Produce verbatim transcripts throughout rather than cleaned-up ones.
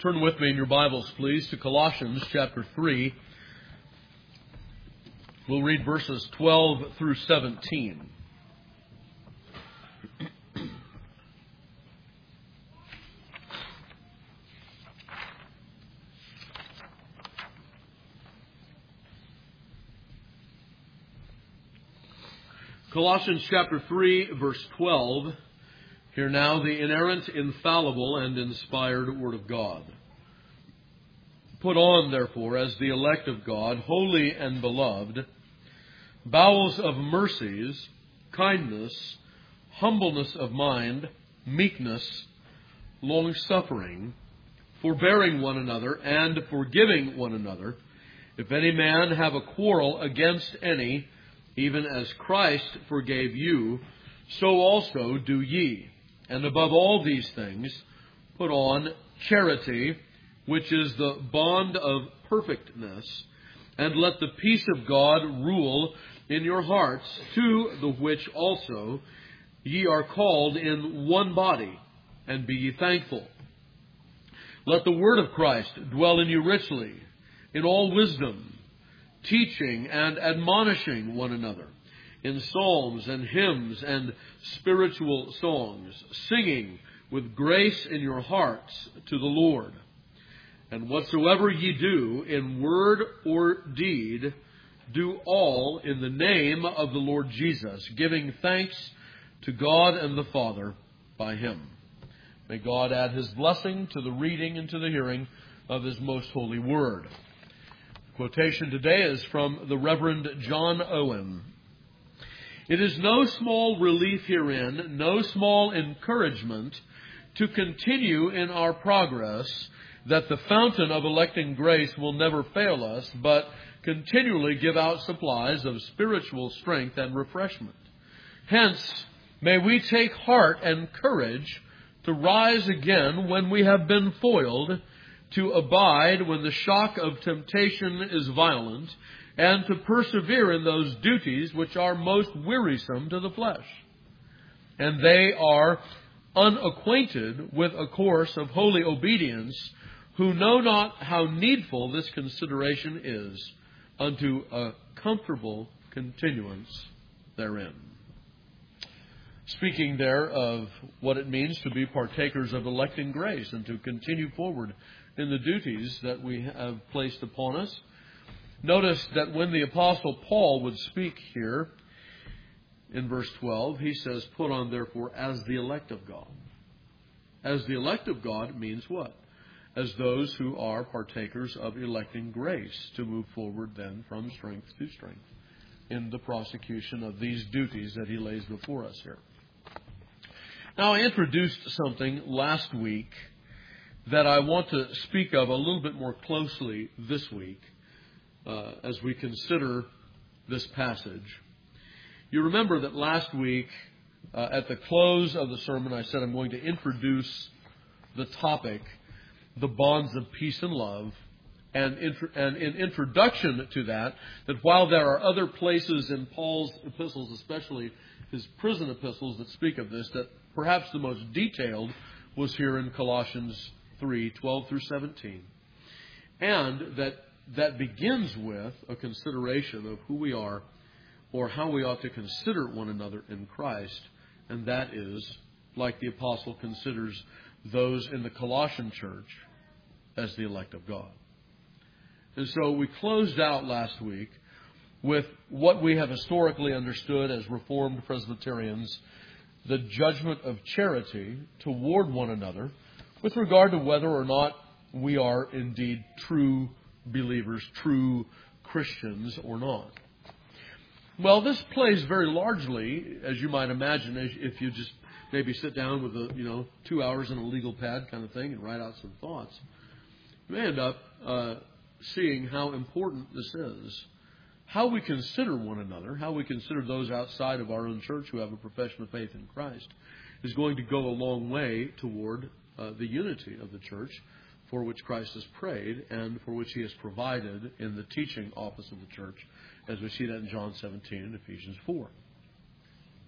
Turn with me in your Bibles, please, to Colossians chapter three. We'll read verses twelve through seventeen. Colossians chapter three, verse twelve. Hear now the inerrant, infallible, and inspired Word of God. Put on, therefore, as the elect of God, holy and beloved, bowels of mercies, kindness, humbleness of mind, meekness, long-suffering, forbearing one another, and forgiving one another. If any man have a quarrel against any, even as Christ forgave you, so also do ye. And above all these things, put on charity, which is the bond of perfectness, and let the peace of God rule in your hearts, to the which also ye are called in one body, and be ye thankful. Let the word of Christ dwell in you richly, in all wisdom, teaching and admonishing one another, in psalms and hymns and spiritual songs, singing with grace in your hearts to the Lord. And whatsoever ye do, in word or deed, do all in the name of the Lord Jesus, giving thanks to God and the Father by Him. May God add His blessing to the reading and to the hearing of His most holy word. The quotation today is from the Reverend John Owen. It is no small relief herein, no small encouragement to continue in our progress, that the fountain of electing grace will never fail us, but continually give out supplies of spiritual strength and refreshment. Hence, may we take heart and courage to rise again when we have been foiled, to abide when the shock of temptation is violent, and to persevere in those duties which are most wearisome to the flesh. And they are unacquainted with a course of holy obedience, who know not how needful this consideration is unto a comfortable continuance therein. Speaking there of what it means to be partakers of electing grace and to continue forward in the duties that we have placed upon us, notice that when the Apostle Paul would speak here in verse twelve, he says, put on therefore as the elect of God. As the elect of God means what? As those who are partakers of electing grace to move forward then from strength to strength in the prosecution of these duties that he lays before us here. Now, I introduced something last week that I want to speak of a little bit more closely this week uh, as we consider this passage. You remember that last week, uh, at the close of the sermon, I said I'm going to introduce the topic, the bonds of peace and love, and, intro- and in introduction to that, that while there are other places in Paul's epistles, especially his prison epistles that speak of this, that perhaps the most detailed was here in Colossians three, twelve through seventeen. And that that begins with a consideration of who we are, or how we ought to consider one another in Christ, and that is, like the apostle considers those in the Colossian church as the elect of God. And so we closed out last week with what we have historically understood as Reformed Presbyterians, the judgment of charity toward one another with regard to whether or not we are indeed true believers, true Christians or not. Well, this plays very largely, as you might imagine, if you just maybe sit down with a, you know, two hours in a legal pad kind of thing and write out some thoughts. You may end up uh, seeing how important this is. How we consider one another, how we consider those outside of our own church who have a profession of faith in Christ, is going to go a long way toward uh, the unity of the church for which Christ has prayed and for which He has provided in the teaching office of the church, as we see that in John seventeen and Ephesians four.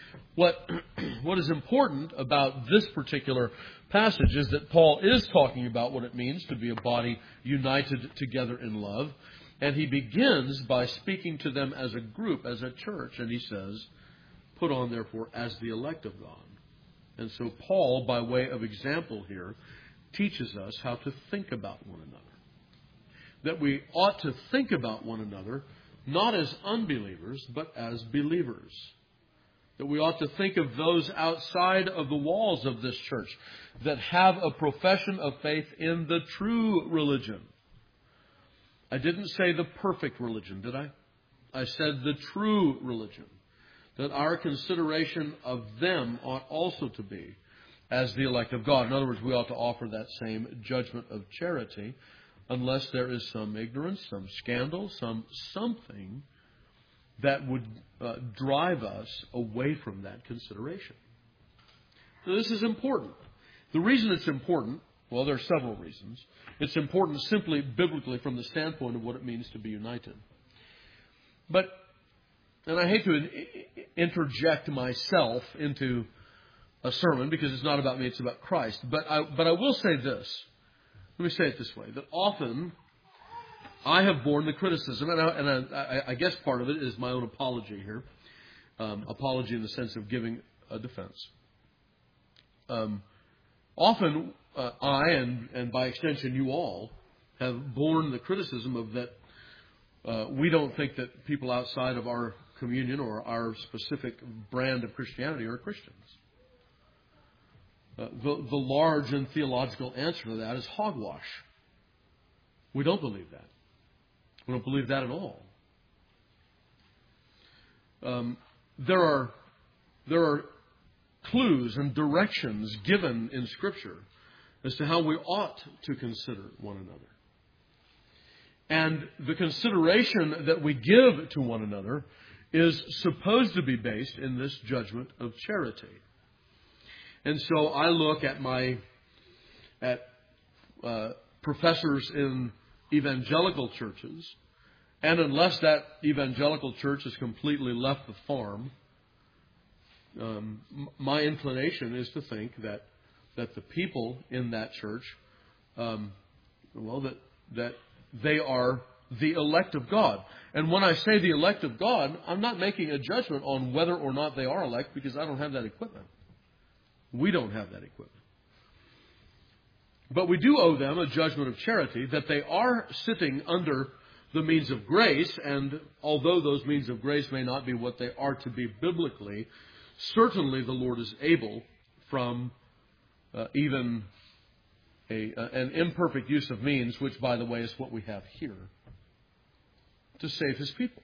What, what is important about this particular passage is that Paul is talking about what it means to be a body united together in love. And he begins by speaking to them as a group, as a church. And he says, put on, therefore, as the elect of God. And so Paul, by way of example here, teaches us how to think about one another. That we ought to think about one another not as unbelievers, but as believers. That we ought to think of those outside of the walls of this church that have a profession of faith in the true religion. I didn't say the perfect religion, did I? I said the true religion. That our consideration of them ought also to be as the elect of God. In other words, we ought to offer that same judgment of charity unless there is some ignorance, some scandal, some something that would uh, drive us away from that consideration. So this is important. The reason it's important, well, there are several reasons. It's important simply biblically from the standpoint of what it means to be united. But, and I hate to interject myself into a sermon because it's not about me, it's about Christ. But I, but I will say this. Let me say it this way, that often I have borne the criticism, and I, and I, I guess part of it is my own apology here. Um, apology in the sense of giving a defense. Um, often uh, I, and, and by extension you all, have borne the criticism of that uh, we don't think that people outside of our communion or our specific brand of Christianity are Christians. Uh, the, the large and theological answer to that is hogwash. We don't believe that. We don't believe that at all. Um, there are there are clues and directions given in Scripture as to how we ought to consider one another. And the consideration that we give to one another is supposed to be based in this judgment of charity. And so I look at my at uh, professors in evangelical churches, and unless that evangelical church has completely left the farm, um, my inclination is to think that that the people in that church, um, well, that that they are the elect of God. And when I say the elect of God, I'm not making a judgment on whether or not they are elect, because I don't have that equipment. We don't have that equipment. But we do owe them a judgment of charity, that they are sitting under the means of grace, and although those means of grace may not be what they are to be biblically, certainly the Lord is able, from uh, even a, uh, an imperfect use of means, which, by the way, is what we have here, to save His people.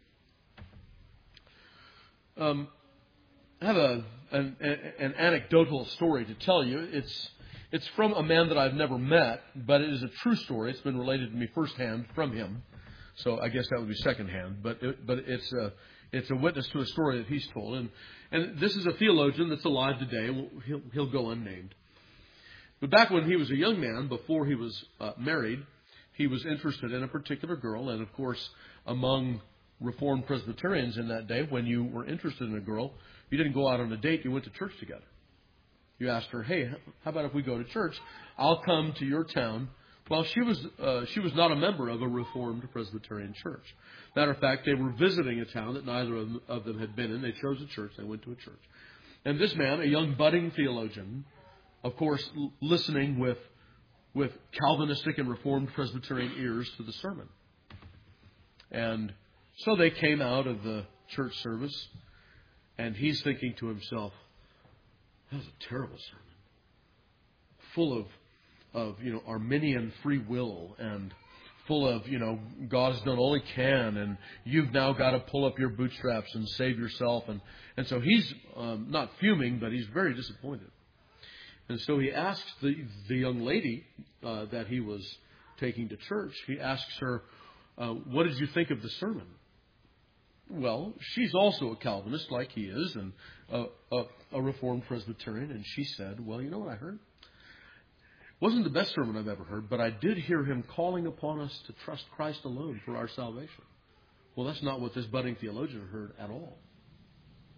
Um, I have a an, an anecdotal story to tell you. It's it's from a man that I've never met, but it is a true story. It's been related to me firsthand from him, so I guess that would be secondhand. But it, but it's a it's a witness to a story that he's told, and and this is a theologian that's alive today. He'll he'll go unnamed. But back when he was a young man, before he was uh, married, he was interested in a particular girl, and of course, among Reformed Presbyterians in that day, when you were interested in a girl, you didn't go out on a date, you went to church together. You asked her, hey, how about if we go to church? I'll come to your town. Well, she was uh, she was not a member of a Reformed Presbyterian church. Matter of fact, they were visiting a town that neither of them, of them had been in. They chose a church. They went to a church. And this man, a young budding theologian, of course, l- listening with, with Calvinistic and Reformed Presbyterian ears to the sermon. And so they came out of the church service, and he's thinking to himself, that was a terrible sermon. Full of, of, you know, Arminian free will, and full of, you know, God has done all He can, and you've now got to pull up your bootstraps and save yourself. And, and so he's um, not fuming, but he's very disappointed. And so he asks the, the young lady uh, that he was taking to church, he asks her, uh, what did you think of the sermon? Well, she's also a Calvinist like he is, and a, a, a Reformed Presbyterian, and she said, well, you know what I heard? It wasn't the best sermon I've ever heard, but I did hear him calling upon us to trust Christ alone for our salvation. Well, that's not what this budding theologian heard at all.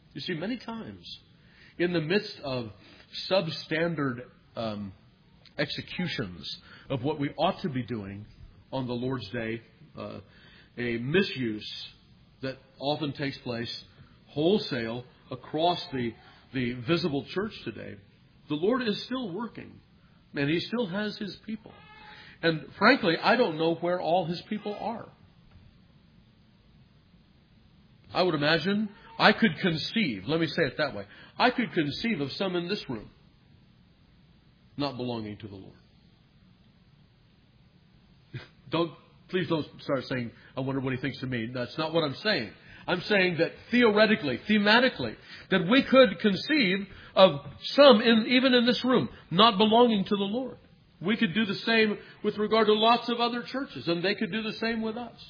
You see, many times, in the midst of substandard um, executions of what we ought to be doing on the Lord's Day, uh, a misuse that often takes place wholesale across the, the visible church today, the Lord is still working, and He still has His people. And frankly, I don't know where all His people are. I would imagine I could conceive, let me say it that way, I could conceive of some in this room not belonging to the Lord. Don't, please don't start saying, I wonder what He thinks of me. That's not what I'm saying. I'm saying that theoretically, thematically, that we could conceive of some, in, even in this room, not belonging to the Lord. We could do the same with regard to lots of other churches, and they could do the same with us.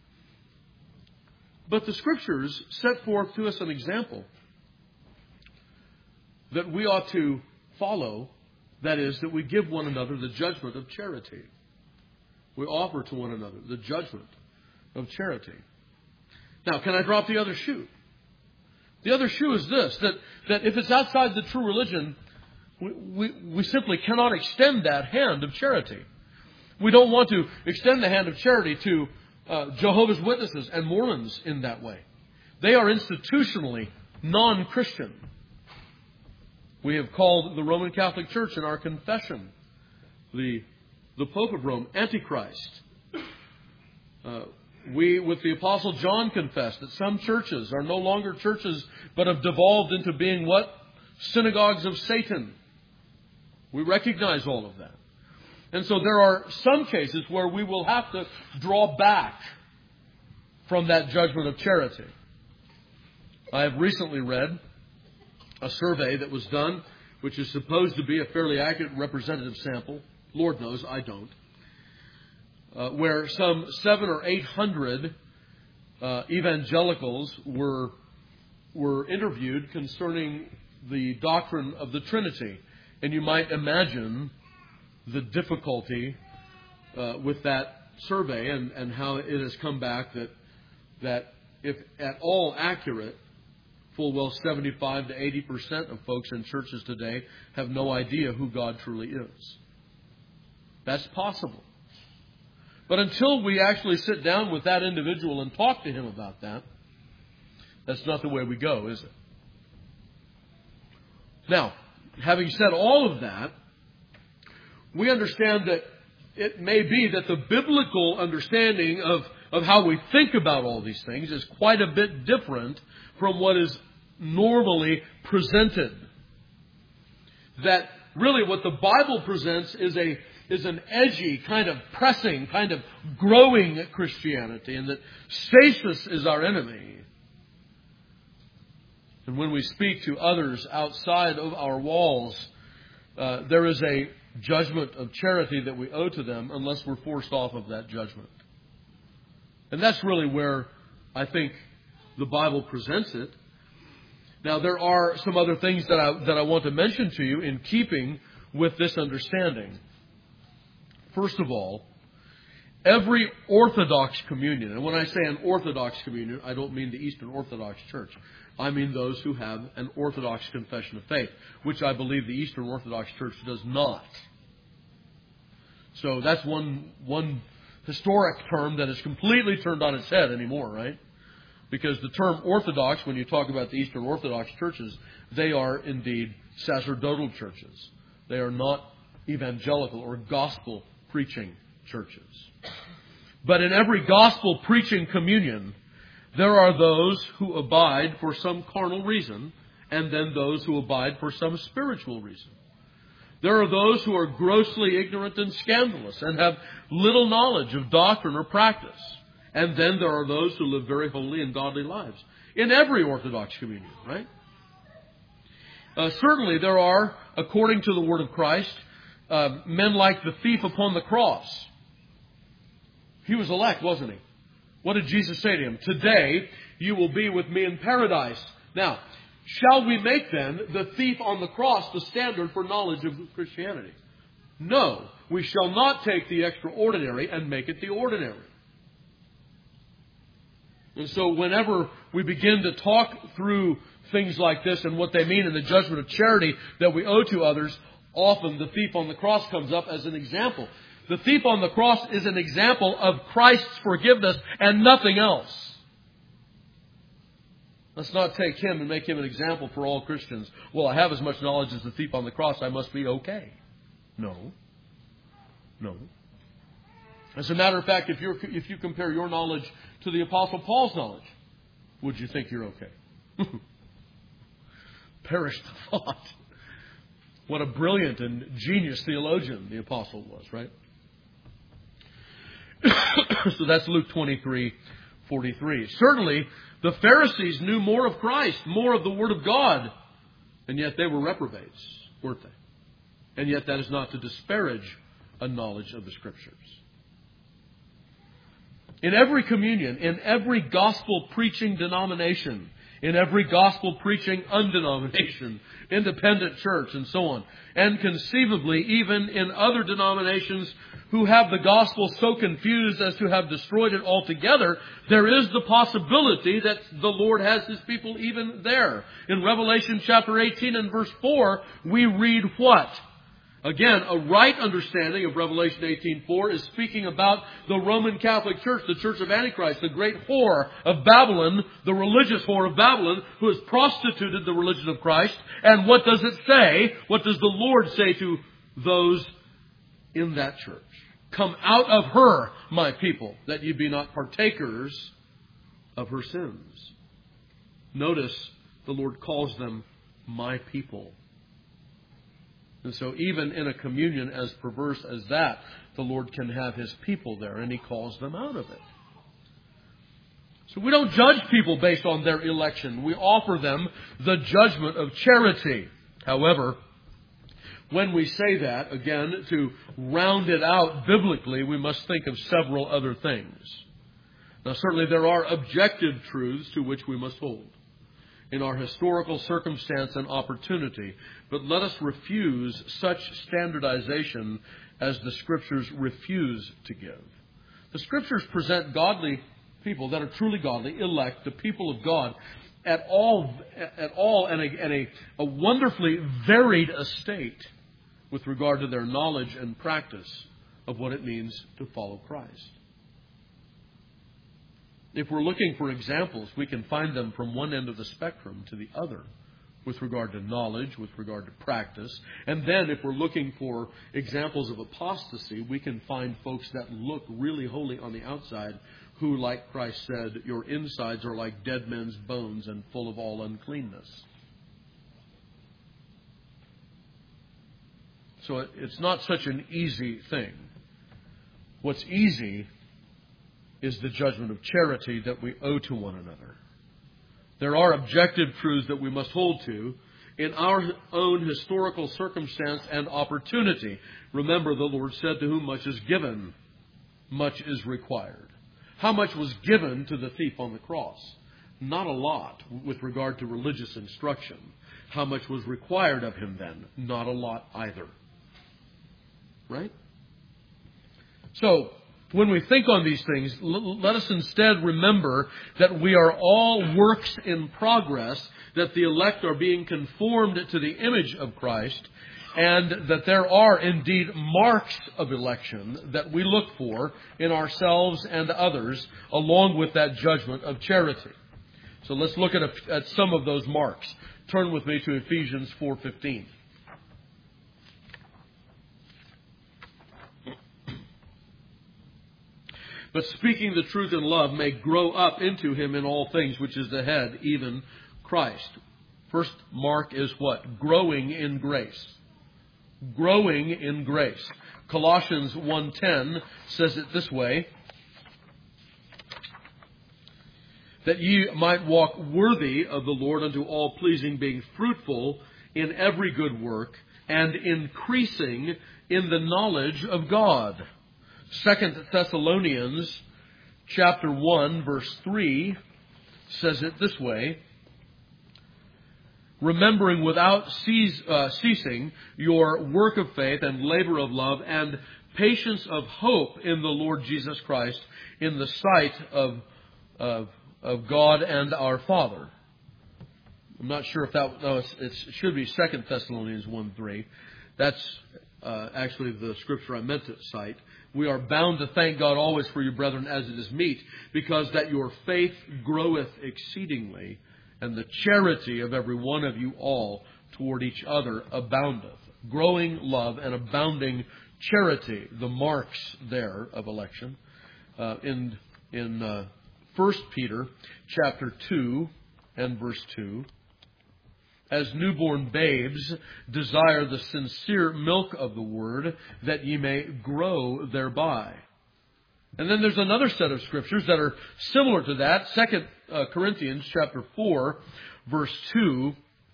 But the Scriptures set forth to us an example that we ought to follow. That is, that we give one another the judgment of charity. We offer to one another the judgment of charity. Now, can I drop the other shoe? The other shoe is this, that, that if it's outside the true religion, we, we, we simply cannot extend that hand of charity. We don't want to extend the hand of charity to uh, Jehovah's Witnesses and Mormons in that way. They are institutionally non-Christian. We have called the Roman Catholic Church in our confession the, the Pope of Rome, Antichrist. Uh, we, with the Apostle John, confess that some churches are no longer churches, but have devolved into being what? Synagogues of Satan. We recognize all of that. And so there are some cases where we will have to draw back from that judgment of charity. I have recently read a survey that was done, which is supposed to be a fairly accurate representative sample. Lord knows, I don't. Uh, where some seven or eight hundred uh, evangelicals were were interviewed concerning the doctrine of the Trinity. And you might imagine the difficulty uh, with that survey and, and how it has come back that that if at all accurate, full well seventy-five to eighty percent of folks in churches today have no idea who God truly is. That's possible. But until we actually sit down with that individual and talk to him about that, that's not the way we go, is it? Now, having said all of that, we understand that it may be that the biblical understanding of, of how we think about all these things is quite a bit different from what is normally presented. That really what the Bible presents is a is an edgy, kind of pressing, kind of growing Christianity, and that stasis is our enemy. And when we speak to others outside of our walls, uh, there is a judgment of charity that we owe to them unless we're forced off of that judgment. And that's really where I think the Bible presents it. Now, there are some other things that I, that I want to mention to you in keeping with this understanding. First of all, every Orthodox communion, and when I say an Orthodox communion, I don't mean the Eastern Orthodox Church. I mean those who have an Orthodox confession of faith, which I believe the Eastern Orthodox Church does not. So that's one one historic term that is completely turned on its head anymore, right? Because the term Orthodox, when you talk about the Eastern Orthodox churches, they are indeed sacerdotal churches. They are not evangelical or gospel preaching churches. But in every gospel preaching communion, there are those who abide for some carnal reason, and then those who abide for some spiritual reason. There are those who are grossly ignorant and scandalous and have little knowledge of doctrine or practice. And then there are those who live very holy and godly lives. In every Orthodox communion, right? Uh, certainly there are, according to the Word of Christ, uh, men like the thief upon the cross. He was elect, wasn't he? What did Jesus say to him? Today you will be with me in paradise. Now, shall we make then the thief on the cross the standard for knowledge of Christianity? No, we shall not take the extraordinary and make it the ordinary. And so whenever we begin to talk through things like this and what they mean in the judgment of charity that we owe to others, often the thief on the cross comes up as an example. The thief on the cross is an example of Christ's forgiveness and nothing else. Let's not take him and make him an example for all Christians. Well, I have as much knowledge as the thief on the cross, I must be okay. No. No. As a matter of fact, if, you're, if you compare your knowledge to the Apostle Paul's knowledge, would you think you're okay? Perish the thought. What a brilliant and genius theologian the Apostle was, right? So that's Luke twenty-three forty-three. Certainly, the Pharisees knew more of Christ, more of the Word of God, and yet they were reprobates, weren't they? And yet that is not to disparage a knowledge of the Scriptures. In every communion, in every gospel-preaching denomination, in every gospel-preaching undenomination, independent church, and so on, and conceivably even in other denominations who have the gospel so confused as to have destroyed it altogether, there is the possibility that the Lord has His people even there. In Revelation chapter eighteen and verse four, we read what? Again, a right understanding of Revelation eighteen four is speaking about the Roman Catholic Church, the Church of Antichrist, the great whore of Babylon, the religious whore of Babylon, who has prostituted the religion of Christ. And what does it say? What does the Lord say to those in that church? Come out of her, my people, that ye be not partakers of her sins. Notice the Lord calls them my people. And so even in a communion as perverse as that, the Lord can have His people there, and He calls them out of it. So we don't judge people based on their election. We offer them the judgment of charity. However, when we say that, again, to round it out biblically, we must think of several other things. Now, certainly there are objective truths to which we must hold in our historical circumstance and opportunity. But let us refuse such standardization as the Scriptures refuse to give. The Scriptures present godly people that are truly godly, elect, the people of God, at all, at all, and a, and a, a wonderfully varied estate with regard to their knowledge and practice of what it means to follow Christ. If we're looking for examples, we can find them from one end of the spectrum to the other with regard to knowledge, with regard to practice. And then if we're looking for examples of apostasy, we can find folks that look really holy on the outside who, like Christ said, your insides are like dead men's bones and full of all uncleanness. So it's not such an easy thing. What's easy is the judgment of charity that we owe to one another. There are objective truths that we must hold to in our own historical circumstance and opportunity. Remember, the Lord said, to whom much is given, much is required. How much was given to the thief on the cross? Not a lot with regard to religious instruction. How much was required of him then? Not a lot either. Right? So, when we think on these things, let us instead remember that we are all works in progress, that the elect are being conformed to the image of Christ, and that there are indeed marks of election that we look for in ourselves and others, along with that judgment of charity. So let's look at, a, at some of those marks. Turn with me to Ephesians four fifteen. But speaking the truth in love may grow up into Him in all things, which is the head, even Christ. First mark is what? Growing in grace. Growing in grace. Colossians one ten says it this way: that ye might walk worthy of the Lord unto all pleasing, being fruitful in every good work, and increasing in the knowledge of God. Second Thessalonians chapter one, verse three says it this way: remembering without cease, uh, ceasing your work of faith and labor of love and patience of hope in the Lord Jesus Christ, in the sight of, of of God and our Father. I'm not sure if that, no, it's, it's, it should be Second Thessalonians one three. That's uh, actually the scripture I meant to cite. We are bound to thank God always for you, brethren, as it is meet, because that your faith groweth exceedingly, and the charity of every one of you all toward each other aboundeth. Growing love and abounding charity, the marks there of election. Uh, in in uh, First Peter chapter two and verse two. As newborn babes, desire the sincere milk of the word, that ye may grow thereby. And then there's another set of scriptures that are similar to that. Second uh, Corinthians chapter four, verse two.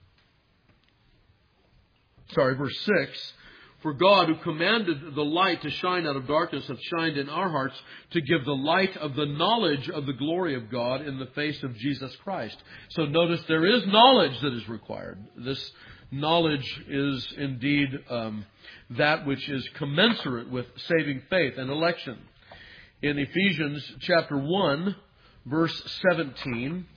Sorry, verse six. For God, who commanded the light to shine out of darkness, hath shined in our hearts to give the light of the knowledge of the glory of God in the face of Jesus Christ. So notice there is knowledge that is required. This knowledge is indeed um, that which is commensurate with saving faith and election. In Ephesians chapter one, verse seventeen,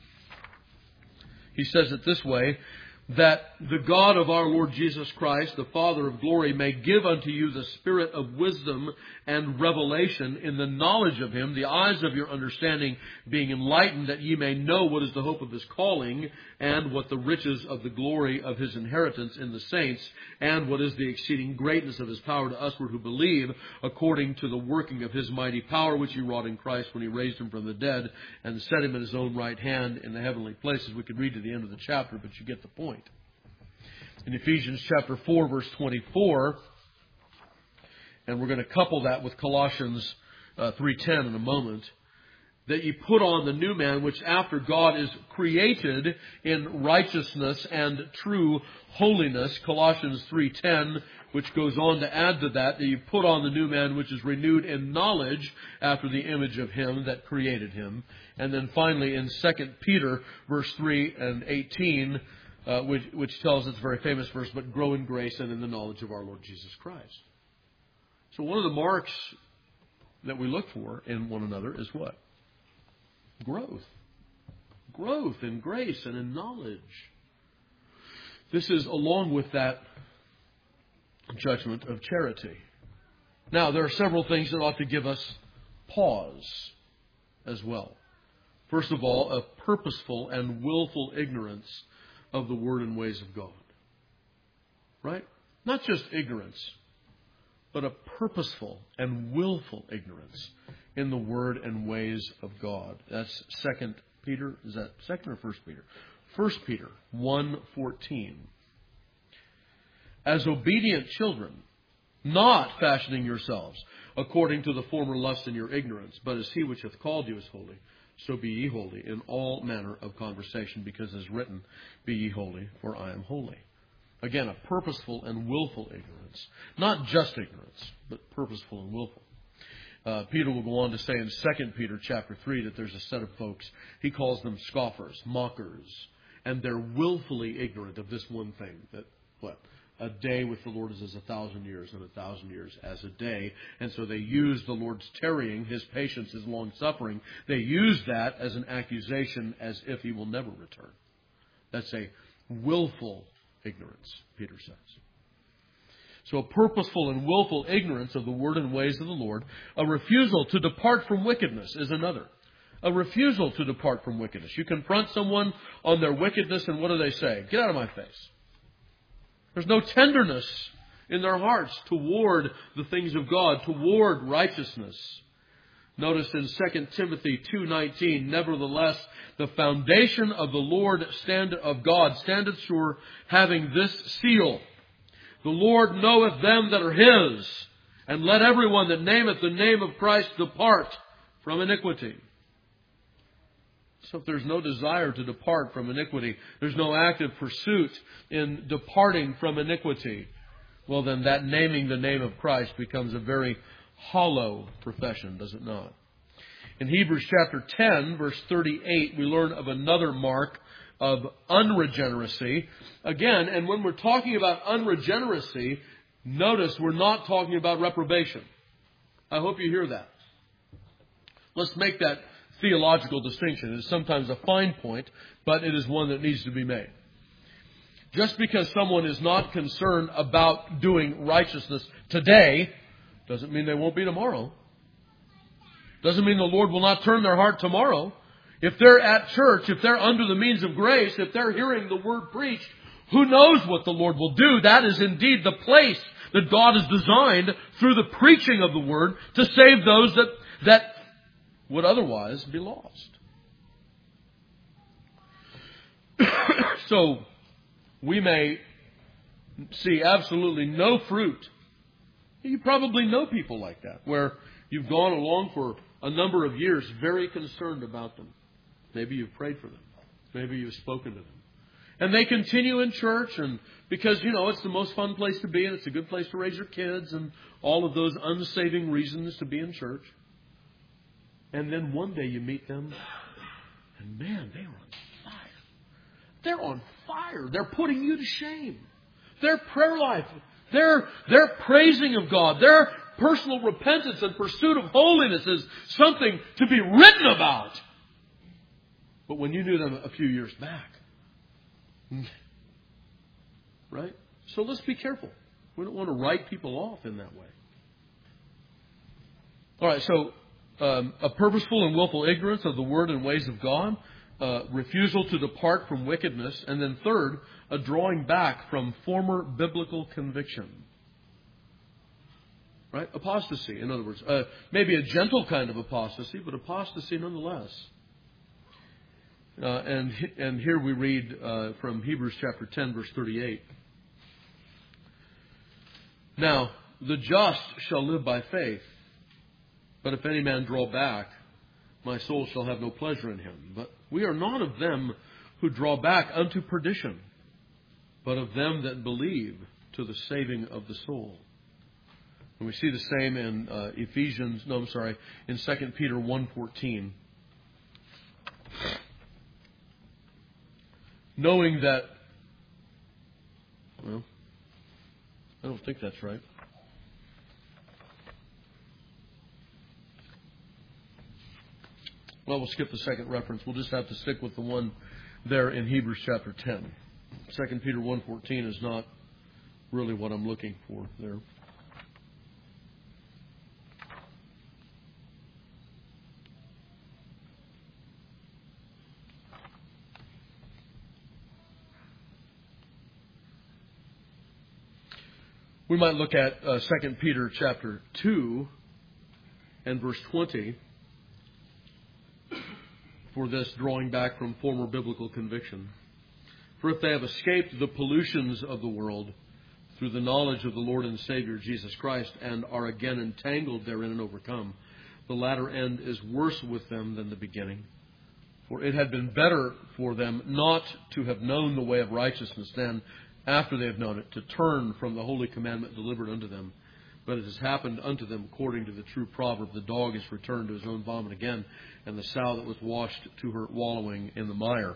he says it this way, that the God of our Lord Jesus Christ, the Father of glory, may give unto you the spirit of wisdom and revelation in the knowledge of Him, the eyes of your understanding being enlightened, that ye may know what is the hope of His calling, and what the riches of the glory of His inheritance in the saints, and what is the exceeding greatness of His power to usward who believe, according to the working of His mighty power, which He wrought in Christ when He raised Him from the dead, and set Him at His own right hand in the heavenly places. We could read to the end of the chapter, but you get the point. In Ephesians chapter four, verse twenty-four, and we're going to couple that with Colossians uh, three ten in a moment, that ye put on the new man, which after God is created in righteousness and true holiness. Colossians three ten, which goes on to add to that, that you put on the new man, which is renewed in knowledge after the image of Him that created him. And then finally in Second Peter, verse three and eighteen, Uh, which, which tells us, a very famous verse, but grow in grace and in the knowledge of our Lord Jesus Christ. So one of the marks that we look for in one another is what? Growth. Growth in grace and in knowledge. This is along with that judgment of charity. Now, there are several things that ought to give us pause as well. First of all, a purposeful and willful ignorance of the word and ways of God. Right? Not just ignorance, but a purposeful and willful ignorance in the word and ways of God. That's Second Peter. Is that Second or First Peter? First Peter one fourteen. As obedient children, not fashioning yourselves according to the former lust in your ignorance, but as He which hath called you is holy, so be ye holy in all manner of conversation, because it is written, be ye holy, for I am holy. Again, a purposeful and willful ignorance. Not just ignorance, but purposeful and willful. Uh, Peter will go on to say in Second Peter chapter three that there's a set of folks, he calls them scoffers, mockers, and they're willfully ignorant of this one thing, that what? A day with the Lord is as a thousand years, and a thousand years as a day. And so they use the Lord's tarrying, His patience, His long-suffering. They use that as an accusation as if He will never return. That's a willful ignorance, Peter says. So a purposeful and willful ignorance of the word and ways of the Lord. A refusal to depart from wickedness is another. A refusal to depart from wickedness. You confront someone on their wickedness, and what do they say? Get out of my face. There's no tenderness in their hearts toward the things of God, toward righteousness. Notice in Second Timothy two nineteen, nevertheless, the foundation of the Lord stand, of God standeth sure, having this seal. The Lord knoweth them that are His, and let everyone that nameth the name of Christ depart from iniquity. So if there's no desire to depart from iniquity, there's no active pursuit in departing from iniquity, well then that naming the name of Christ becomes a very hollow profession, does it not? In Hebrews chapter ten, verse thirty-eight, we learn of another mark of unregeneracy. Again, and when we're talking about unregeneracy, notice we're not talking about reprobation. I hope you hear that. Let's make that theological distinction. It is sometimes a fine point, but it is one that needs to be made. Just because someone is not concerned about doing righteousness today doesn't mean they won't be tomorrow. Doesn't mean the Lord will not turn their heart tomorrow. If they're at church, if they're under the means of grace, if they're hearing the Word preached, who knows what the Lord will do? That is indeed the place that God has designed through the preaching of the Word to save those that, that would otherwise be lost. So, we may see absolutely no fruit. You probably know people like that, where you've gone along for a number of years very concerned about them. Maybe you've prayed for them. Maybe you've spoken to them. And they continue in church, and because, you know, it's the most fun place to be, and it's a good place to raise your kids, and all of those unsaving reasons to be in church. And then one day you meet them, and man, they're on fire. They're on fire. They're putting you to shame. Their prayer life, their, their praising of God, their personal repentance and pursuit of holiness is something to be written about. But when you knew them a few years back, right? So let's be careful. We don't want to write people off in that way. All right, so um, a purposeful and willful ignorance of the Word and ways of God, uh, refusal to depart from wickedness, and then third, a drawing back from former biblical conviction. Right? Apostasy, in other words. Uh, maybe a gentle kind of apostasy, but apostasy nonetheless. Uh, and and here we read uh, from Hebrews chapter ten, verse thirty-eight. Now, the just shall live by faith, but if any man draw back, my soul shall have no pleasure in him. But we are not of them who draw back unto perdition, but of them that believe to the saving of the soul. And we see the same in uh, Ephesians, no, I'm sorry, in Second Peter one fourteen. Knowing that, well, I don't think that's right. Well, we'll skip the second reference. We'll just have to stick with the one there in Hebrews chapter ten. Second Peter one fourteen is not really what I'm looking for there. We might look at uh, Second Peter chapter two and verse twenty for this drawing back from former biblical conviction. For if they have escaped the pollutions of the world through the knowledge of the Lord and Savior Jesus Christ and are again entangled therein and overcome, the latter end is worse with them than the beginning. For it had been better for them not to have known the way of righteousness than, after they have known it, to turn from the holy commandment delivered unto them. But it has happened unto them according to the true proverb, the dog is returned to his own vomit again, and the sow that was washed to her wallowing in the mire.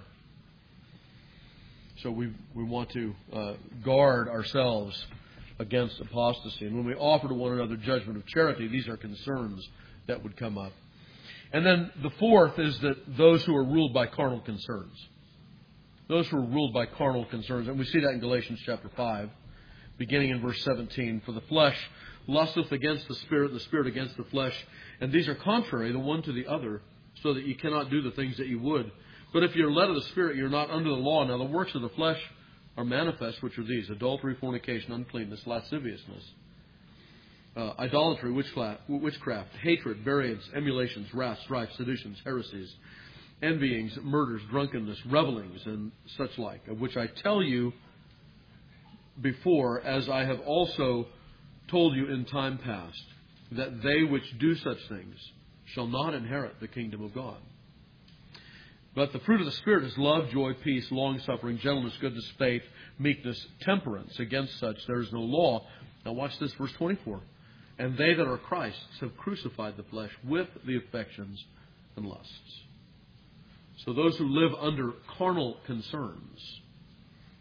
So we we want to uh, guard ourselves against apostasy. And when we offer to one another judgment of charity, these are concerns that would come up. And then the fourth is that those who are ruled by carnal concerns. Those who are ruled by carnal concerns. And we see that in Galatians chapter five, beginning in verse seventeen. For the flesh lusteth against the Spirit, the Spirit against the flesh. And these are contrary the one to the other, so that you cannot do the things that you would. But if you're led of the Spirit, you're not under the law. Now the works of the flesh are manifest, which are these: adultery, fornication, uncleanness, lasciviousness, uh, idolatry, witchcraft, witchcraft, hatred, variance, emulations, wrath, strife, seditions, heresies, envyings, murders, drunkenness, revelings, and such like, of which I tell you before, as I have also told you in time past, that they which do such things shall not inherit the kingdom of God. But the fruit of the Spirit is love, joy, peace, long-suffering, gentleness, goodness, faith, meekness, temperance. Against such there is no law. Now watch this, verse twenty-four. And they that are Christ's have crucified the flesh with the affections and lusts. So those who live under carnal concerns,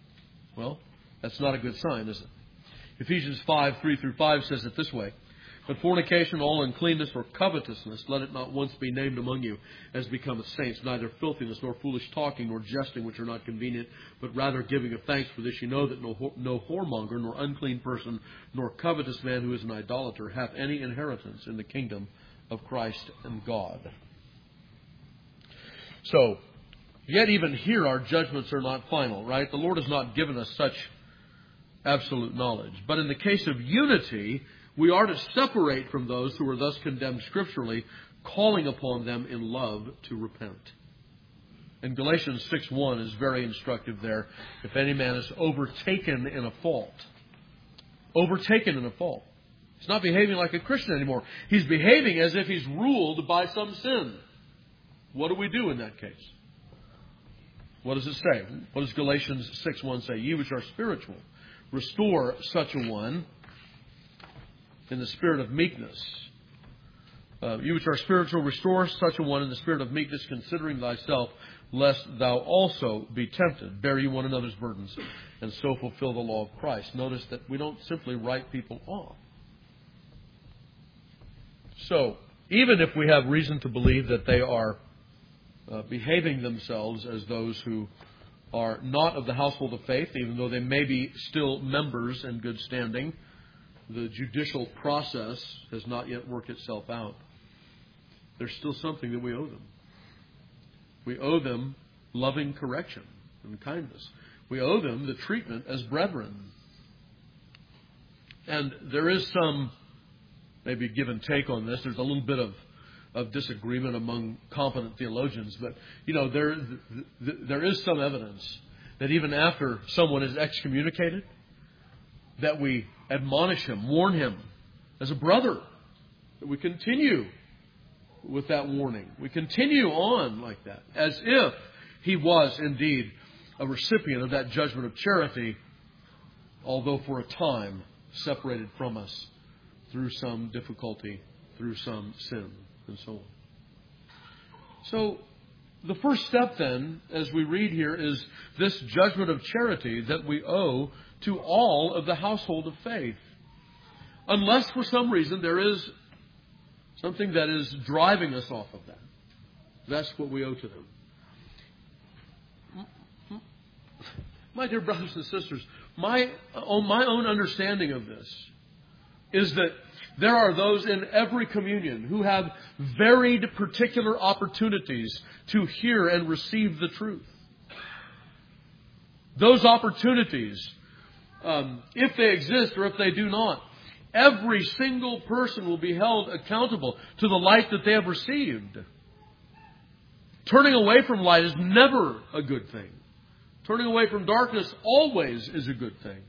well, that's not a good sign, is it? Ephesians five, three through five says it this way. But fornication, all uncleanness or covetousness, let it not once be named among you as becometh saints, neither filthiness, nor foolish talking, nor jesting, which are not convenient, but rather giving of thanks. For this you know that no, no whoremonger, nor unclean person, nor covetous man who is an idolater hath any inheritance in the kingdom of Christ and God. So, yet even here our judgments are not final, right? The Lord has not given us such absolute knowledge. But in the case of unity, we are to separate from those who are thus condemned scripturally, calling upon them in love to repent. And Galatians six one is very instructive there. If any man is overtaken in a fault. Overtaken in a fault. He's not behaving like a Christian anymore. He's behaving as if he's ruled by some sin. What do we do in that case? What does it say? What does Galatians six one say? Ye which are spiritual, restore such a one in the spirit of meekness. Uh, you which are spiritual, restore such a one in the spirit of meekness, considering thyself, lest thou also be tempted. Bear you one another's burdens, and so fulfill the law of Christ. Notice that we don't simply write people off. So, even if we have reason to believe that they are uh, behaving themselves as those who are not of the household of faith, even though they may be still members in good standing, the judicial process has not yet worked itself out. There's still something that we owe them. We owe them loving correction and kindness. We owe them the treatment as brethren. And there is some maybe give and take on this. There's a little bit of, of disagreement among competent theologians. But, you know, there, there is some evidence that even after someone is excommunicated, that we admonish him, warn him as a brother, that we continue with that warning. We continue on like that, as if he was indeed a recipient of that judgment of charity, although for a time separated from us through some difficulty, through some sin, and so on. So, the first step then, as we read here, is this judgment of charity that we owe to all of the household of faith. Unless for some reason there is something that is driving us off of that. That's what we owe to them. My dear brothers and sisters, my, oh, my own understanding of this is that there are those in every communion who have varied particular opportunities to hear and receive the truth. Those opportunities, um, if they exist or if they do not, every single person will be held accountable to the light that they have received. Turning away from light is never a good thing. Turning away from darkness always is a good thing.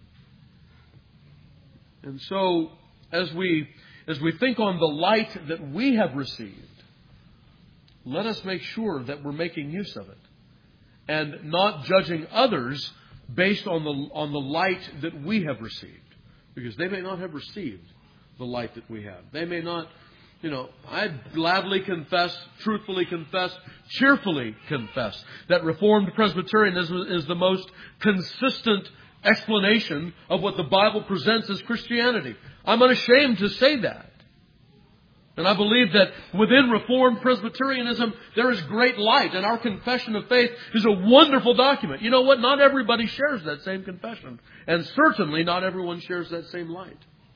And so, as we as we think on the light that we have received, let us make sure that we're making use of it and not judging others based on the on the light that we have received, because they may not have received the light that we have. They may not, you know, I gladly confess, truthfully confess, cheerfully confess that Reformed Presbyterianism is the most consistent explanation of what the Bible presents as Christianity. I'm unashamed to say that. And I believe that within Reformed Presbyterianism, there is great light, and our confession of faith is a wonderful document. You know what? Not everybody shares that same confession, and certainly not everyone shares that same light.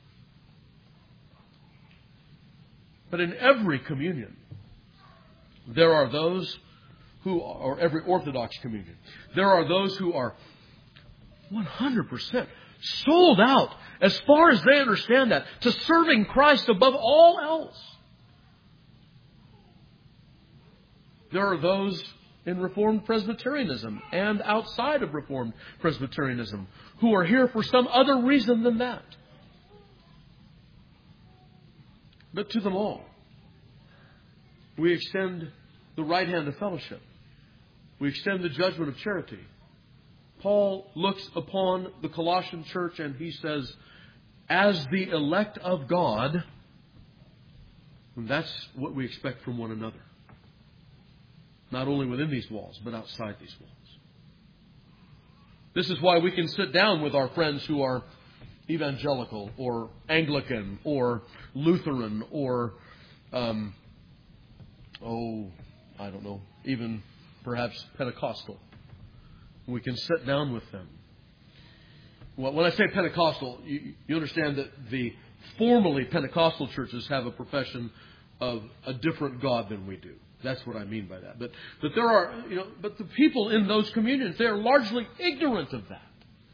But in every communion, there are those who are, or every Orthodox communion, there are those who are one hundred percent sold out, as far as they understand that, to serving Christ above all else. There are those in Reformed Presbyterianism and outside of Reformed Presbyterianism who are here for some other reason than that. But to them all, we extend the right hand of fellowship. We extend the judgment of charity. Paul looks upon the Colossian church and he says, as the elect of God, and that's what we expect from one another. Not only within these walls, but outside these walls. This is why we can sit down with our friends who are evangelical or Anglican or Lutheran or, um, oh, I don't know, even perhaps Pentecostal. We can sit down with them. When I say Pentecostal, you, you understand that the formally Pentecostal churches have a profession of a different God than we do. That's what I mean by that. But but there are, you know, but the people in those communions, they are largely ignorant of that.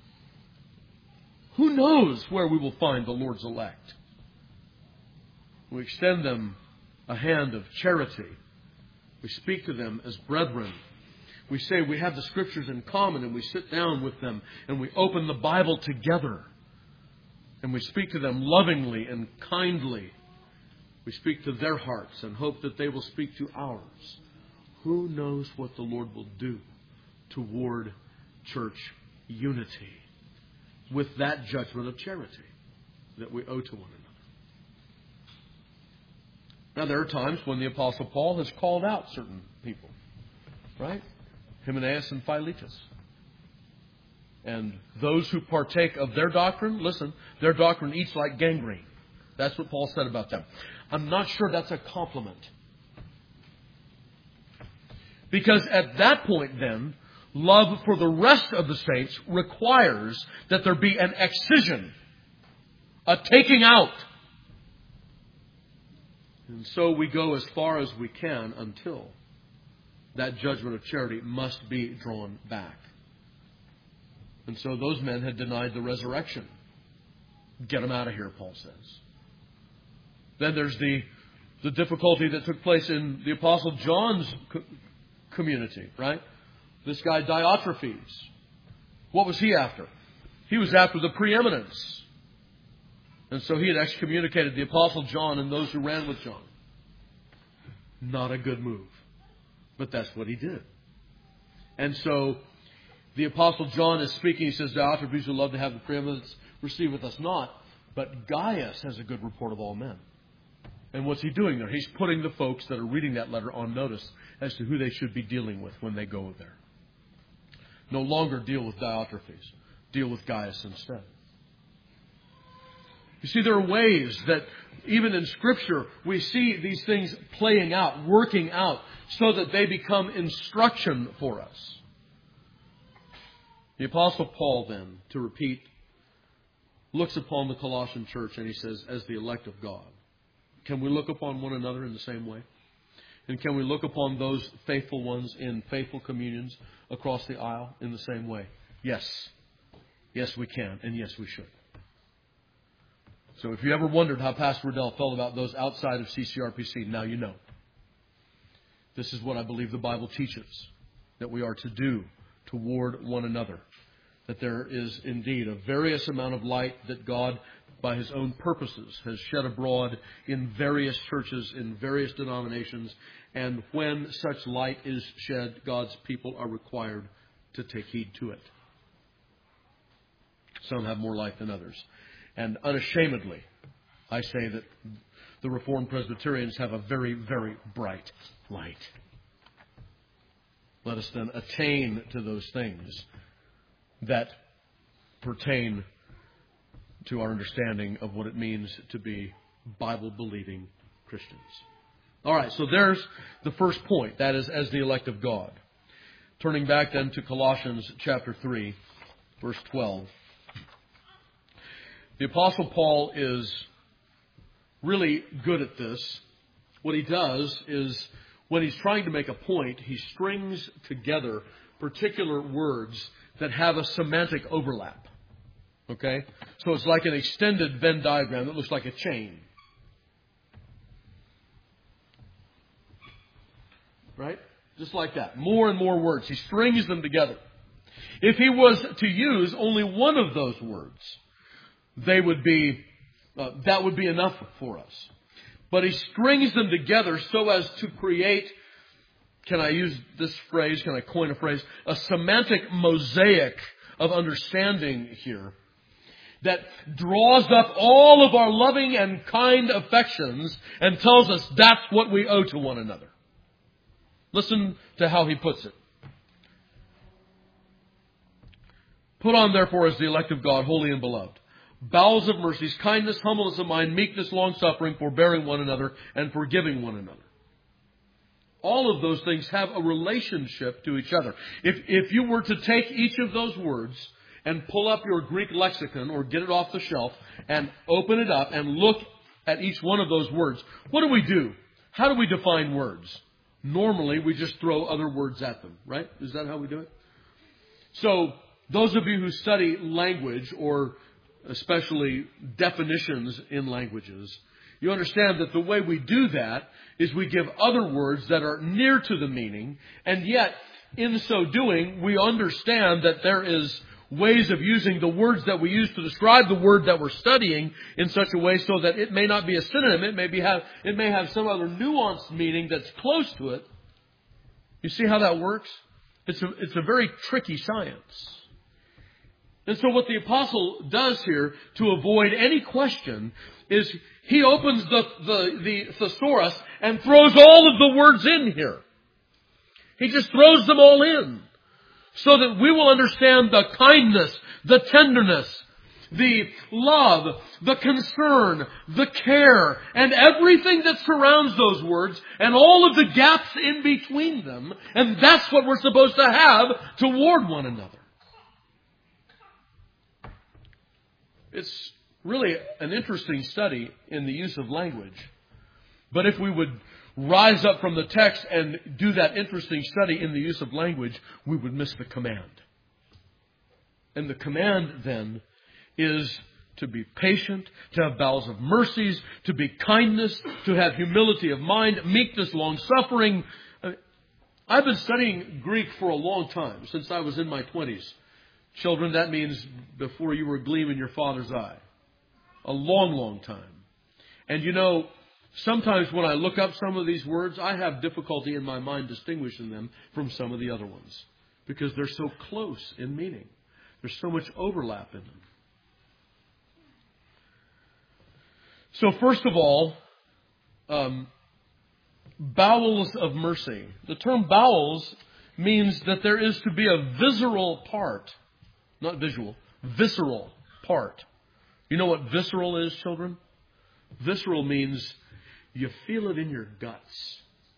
Who knows where we will find the Lord's elect? We extend them a hand of charity. We speak to them as brethren. We say we have the Scriptures in common, and we sit down with them and we open the Bible together. And we speak to them lovingly and kindly. We speak to their hearts and hope that they will speak to ours. Who knows what the Lord will do toward church unity with that judgment of charity that we owe to one another. Now, there are times when the Apostle Paul has called out certain people, right? Hymenaeus and Philetus. And those who partake of their doctrine, listen, their doctrine eats like gangrene. That's what Paul said about them. I'm not sure that's a compliment. Because at that point then, love for the rest of the saints requires that there be an excision, a taking out. And so we go as far as we can until that judgment of charity must be drawn back. And so those men had denied the resurrection. Get them out of here, Paul says. Then there's the, the difficulty that took place in the Apostle John's co- community, right? This guy Diotrephes. What was he after? He was after the preeminence. And so he had excommunicated the Apostle John and those who ran with John. Not a good move. But that's what he did. And so the Apostle John is speaking. He says, Diotrephes who love to have the preeminence receiveth us not. But Gaius has a good report of all men. And what's he doing there? He's putting the folks that are reading that letter on notice as to who they should be dealing with when they go there. No longer deal with Diotrephes. Deal with Gaius instead. You see, there are ways that even in Scripture we see these things playing out, working out, so that they become instruction for us. The Apostle Paul then, to repeat, looks upon the Colossian church and he says, as the elect of God. Can we look upon one another in the same way? And can we look upon those faithful ones in faithful communions across the aisle in the same way? Yes. Yes, we can. And yes, we should. So if you ever wondered how Pastor Riddell felt about those outside of C C R P C, now you know. This is what I believe the Bible teaches that we are to do toward one another. That there is indeed a various amount of light that God, by His own purposes, has shed abroad in various churches, in various denominations. And when such light is shed, God's people are required to take heed to it. Some have more light than others. And unashamedly, I say that the Reformed Presbyterians have a very, very bright light. Let us then attain to those things that pertain to our understanding of what it means to be Bible-believing Christians. All right, so there's the first point. That is, as the elect of God. Turning back then to Colossians chapter three, verse twelve. The Apostle Paul is really good at this. What he does is, when he's trying to make a point, he strings together particular words that have a semantic overlap. Okay? So it's like an extended Venn diagram that looks like a chain. Right? Just like that. More and more words. He strings them together. If he was to use only one of those words, they would be, uh, that would be enough for us. But he strings them together so as to create, can I use this phrase, can I coin a phrase, a semantic mosaic of understanding here that draws up all of our loving and kind affections and tells us that's what we owe to one another. Listen to how he puts it. Put on, therefore, as the elect of God, holy and beloved, bowels of mercies, kindness, humbleness of mind, meekness, long-suffering, forbearing one another, and forgiving one another. All of those things have a relationship to each other. If, if you were to take each of those words and pull up your Greek lexicon or get it off the shelf and open it up and look at each one of those words, what do we do? How do we define words? Normally, we just throw other words at them, right? Is that how we do it? So, those of you who study language, or especially definitions in languages, you understand that the way we do that is we give other words that are near to the meaning, and yet, in so doing, we understand that there is ways of using the words that we use to describe the word that we're studying in such a way so that it may not be a synonym, it may be have it may have some other nuanced meaning that's close to it. You see how that works? It's a, it's a very tricky science. And so what the apostle does here to avoid any question is he opens the, the, the thesaurus and throws all of the words in here. He just throws them all in so that we will understand the kindness, the tenderness, the love, the concern, the care, and everything that surrounds those words and all of the gaps in between them. And that's what we're supposed to have toward one another. It's really an interesting study in the use of language. But if we would rise up from the text and do that interesting study in the use of language, we would miss the command. And the command then is to be patient, to have bowels of mercies, to be kindness, to have humility of mind, meekness, long-suffering. I've been studying Greek for a long time, since I was in my twenties. Children, that means before you were a gleam in your father's eye. A long, long time. And you know, sometimes when I look up some of these words, I have difficulty in my mind distinguishing them from some of the other ones. Because they're so close in meaning. There's so much overlap in them. So first of all, um, bowels of mercy. The term bowels means that there is to be a visceral part. Not visual. Visceral part. You know what visceral is, children? Visceral means you feel it in your guts.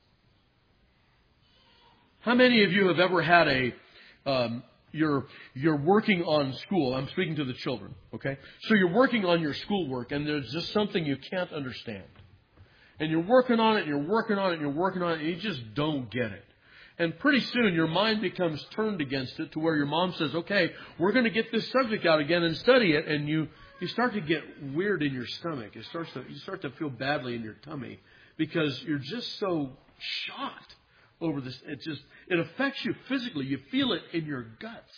How many of you have ever had a... Um, You're, you're working on school. I'm speaking to the children, okay? So you're working on your schoolwork, and there's just something you can't understand. And you're working on it, and you're working on it, and you're working on it, and you just don't get it. And pretty soon, your mind becomes turned against it to where your mom says, okay, we're going to get this subject out again and study it. And you, you start to get weird in your stomach. It starts to, you start to feel badly in your tummy because you're just so shocked over this. It just, it affects you physically. You feel it in your guts.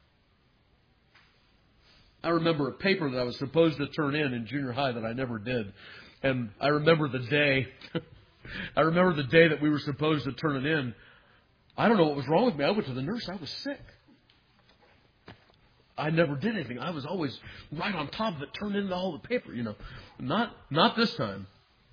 I remember a paper that I was supposed to turn in in junior high that I never did. And I remember the day, I remember the day that we were supposed to turn it in. I don't know what was wrong with me. I went to the nurse. I was sick. I never did anything. I was always right on top of it, turned in all the paper, you know. Not, not this time.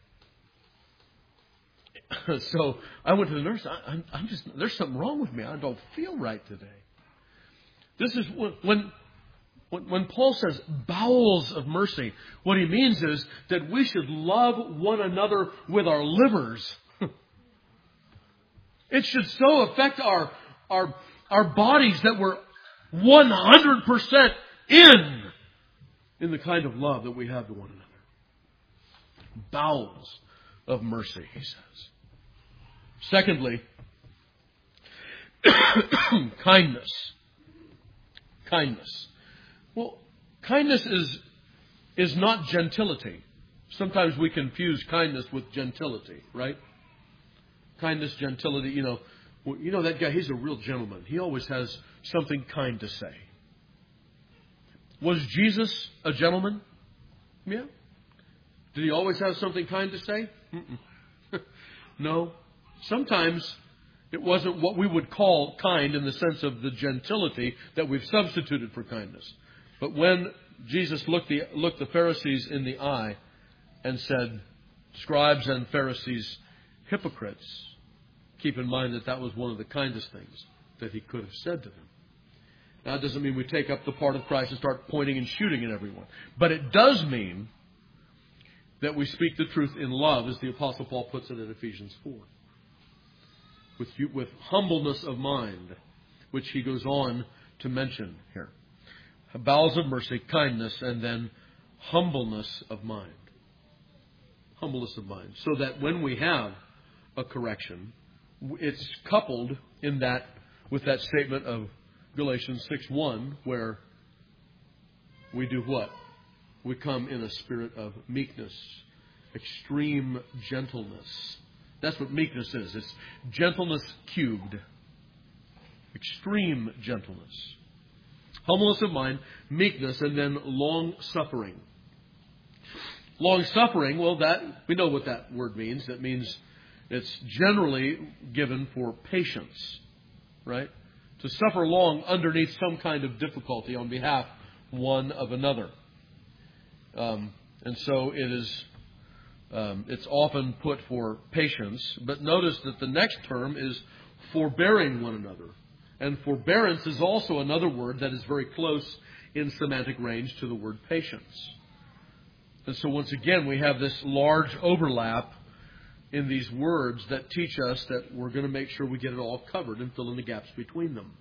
So I went to the nurse. I, I'm, I'm just, there's something wrong with me. I don't feel right today. This is when, when, when Paul says bowels of mercy, what he means is that we should love one another with our livers. It should so affect our, our, our bodies that we're one hundred percent in, in the kind of love that we have to one another. Bowels of mercy, he says. Secondly, kindness. Kindness. Well, kindness is, is not gentility. Sometimes we confuse kindness with gentility, right? Kindness, gentility, you know, well, you know that guy, he's a real gentleman. He always has something kind to say. Was Jesus a gentleman? Yeah. Did he always have something kind to say? No. Sometimes it wasn't what we would call kind in the sense of the gentility that we've substituted for kindness. But when Jesus looked the, looked the Pharisees in the eye and said, scribes and Pharisees, hypocrites, keep in mind that that was one of the kindest things that he could have said to them. Now, that doesn't mean we take up the part of Christ and start pointing and shooting at everyone. But it does mean that we speak the truth in love, as the Apostle Paul puts it in Ephesians four. With, with humbleness of mind, which he goes on to mention here. Bowels of mercy, kindness, and then humbleness of mind. Humbleness of mind. So that when we have a correction, it's coupled in that with that statement of Galatians six one, where we do what? We come in a spirit of meekness, extreme gentleness. That's what meekness is. It's gentleness cubed. Extreme gentleness. Humbleness of mind, meekness, and then long-suffering. Long-suffering, well, that we know what that word means. That means it's generally given for patience, right? To suffer long underneath some kind of difficulty on behalf one of another. Um, and so it is, um, it's often put for patience. But notice that the next term is forbearing one another. And forbearance is also another word that is very close in semantic range to the word patience. And so once again, we have this large overlap in these words that teach us that we're going to make sure we get it all covered and fill in the gaps between them.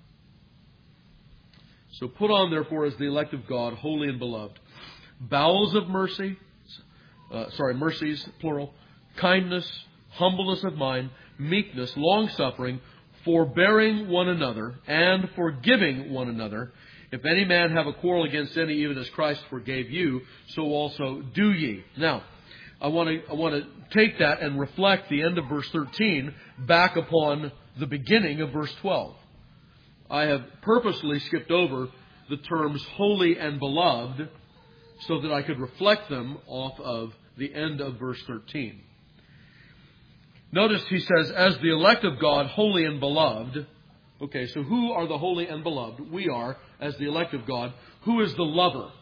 So put on, therefore, as the elect of God, holy and beloved, bowels of mercy, uh, sorry, mercies, plural, kindness, humbleness of mind, meekness, long-suffering, forbearing one another, and forgiving one another. If any man have a quarrel against any, even as Christ forgave you, so also do ye. Now, I want to I want to take that and reflect the end of verse thirteen back upon the beginning of verse twelve. I have purposely skipped over the terms holy and beloved so that I could reflect them off of the end of verse thirteen. Notice he says, as the elect of God, holy and beloved. Okay, so who are the holy and beloved? We are, as the elect of God. Who is the lover?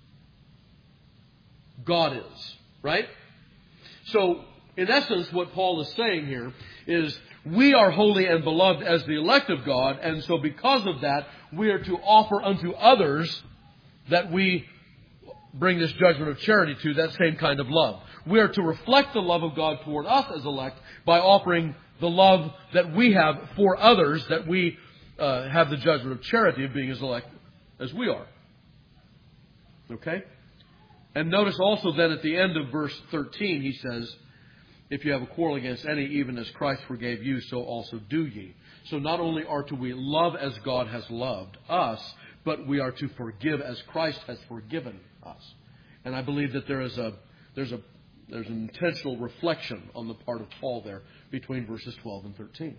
God is, right? So, in essence, what Paul is saying here is we are holy and beloved as the elect of God, and so because of that, we are to offer unto others that we bring this judgment of charity to, that same kind of love. We are to reflect the love of God toward us as elect by offering the love that we have for others, that we uh, have the judgment of charity of being as elect as we are. Okay? And notice also then at the end of verse thirteen, he says, if you have a quarrel against any, even as Christ forgave you, so also do ye. So not only are to we love as God has loved us, but we are to forgive as Christ has forgiven us. And I believe that there is a there's a there's an intentional reflection on the part of Paul there between verses twelve and thirteen.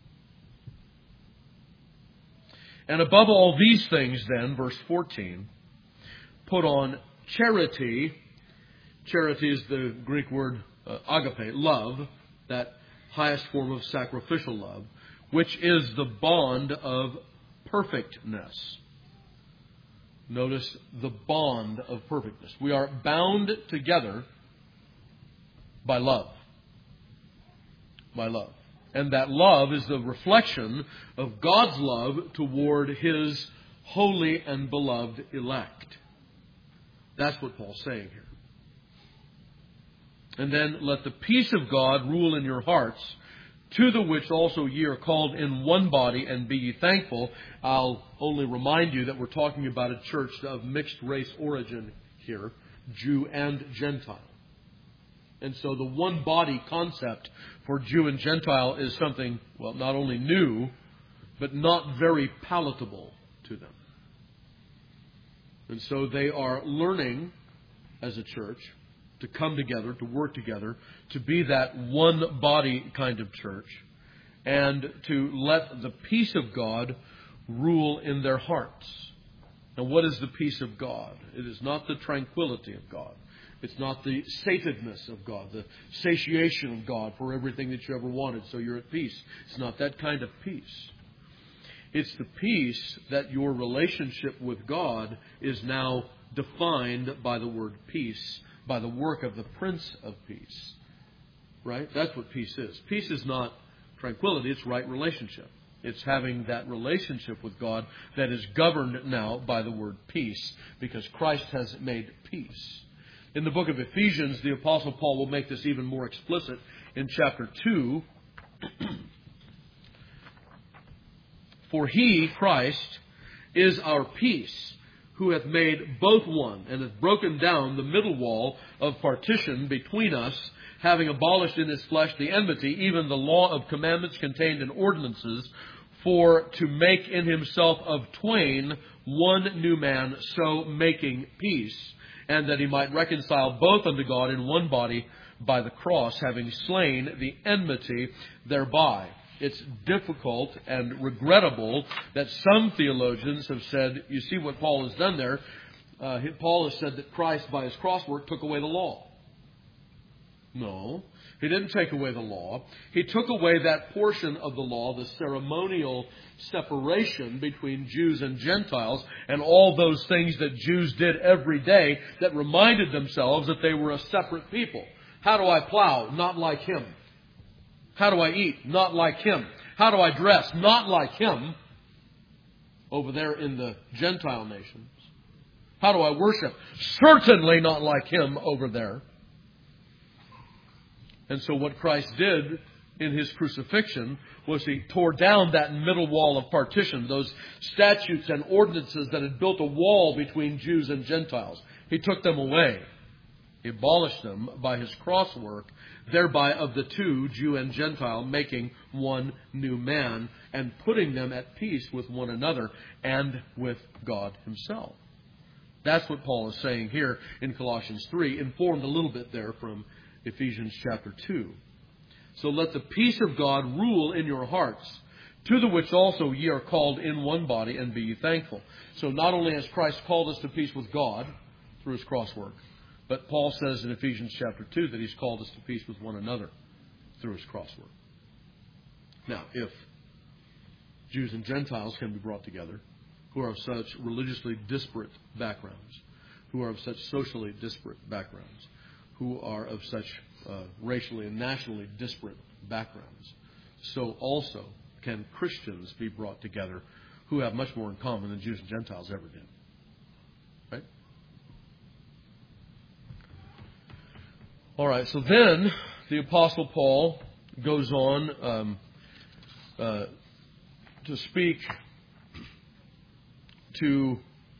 And above all these things then, verse fourteen, put on charity. Charity is the Greek word uh, agape, love, that highest form of sacrificial love, which is the bond of perfectness. Notice the bond of perfectness. We are bound together by love. By love. And that love is the reflection of God's love toward His holy and beloved elect. That's what Paul's saying here. And then let the peace of God rule in your hearts, to the which also ye are called in one body, and be ye thankful. I'll only remind you that we're talking about a church of mixed race origin here, Jew and Gentile. And so the one body concept for Jew and Gentile is something, well, not only new, but not very palatable to them. And so they are learning as a church to come together, to work together, to be that one body kind of church, and to let the peace of God rule in their hearts. Now, what is the peace of God? It is not the tranquility of God. It's not the satedness of God, the satiation of God for everything that you ever wanted, so you're at peace. It's not that kind of peace. It's the peace that your relationship with God is now defined by the word peace, by the work of the Prince of Peace. Right? That's what peace is. Peace is not tranquility, it's right relationship. It's having that relationship with God that is governed now by the word peace, because Christ has made peace. In the book of Ephesians, the Apostle Paul will make this even more explicit in chapter two. For he, Christ, is our peace, who hath made both one, and hath broken down the middle wall of partition between us, having abolished in his flesh the enmity, even the law of commandments contained in ordinances, for to make in himself of twain one new man, so making peace, and that he might reconcile both unto God in one body by the cross, having slain the enmity thereby. It's difficult and regrettable that some theologians have said, you see what Paul has done there. Uh, Paul has said that Christ, by his cross work, took away the law. No, he didn't take away the law. He took away that portion of the law, the ceremonial separation between Jews and Gentiles, and all those things that Jews did every day that reminded themselves that they were a separate people. How do I plow? Not like him. How do I eat? Not like him. How do I dress? Not like him. Over there in the Gentile nations. How do I worship? Certainly not like him over there. And so what Christ did in his crucifixion was he tore down that middle wall of partition, those statutes and ordinances that had built a wall between Jews and Gentiles. He took them away. He abolished them by his cross work, thereby of the two, Jew and Gentile, making one new man and putting them at peace with one another and with God himself. That's what Paul is saying here in Colossians three, informed a little bit there from Ephesians chapter two. So let the peace of God rule in your hearts, to the which also ye are called in one body, and be ye thankful. So not only has Christ called us to peace with God through his cross work, but Paul says in Ephesians chapter two that he's called us to peace with one another through his cross work. Now, if Jews and Gentiles can be brought together, who are of such religiously disparate backgrounds, who are of such socially disparate backgrounds, who are of such uh, racially and nationally disparate backgrounds, so also can Christians be brought together who have much more in common than Jews and Gentiles ever did. Right? All right, so then the Apostle Paul goes on um, uh, to speak to,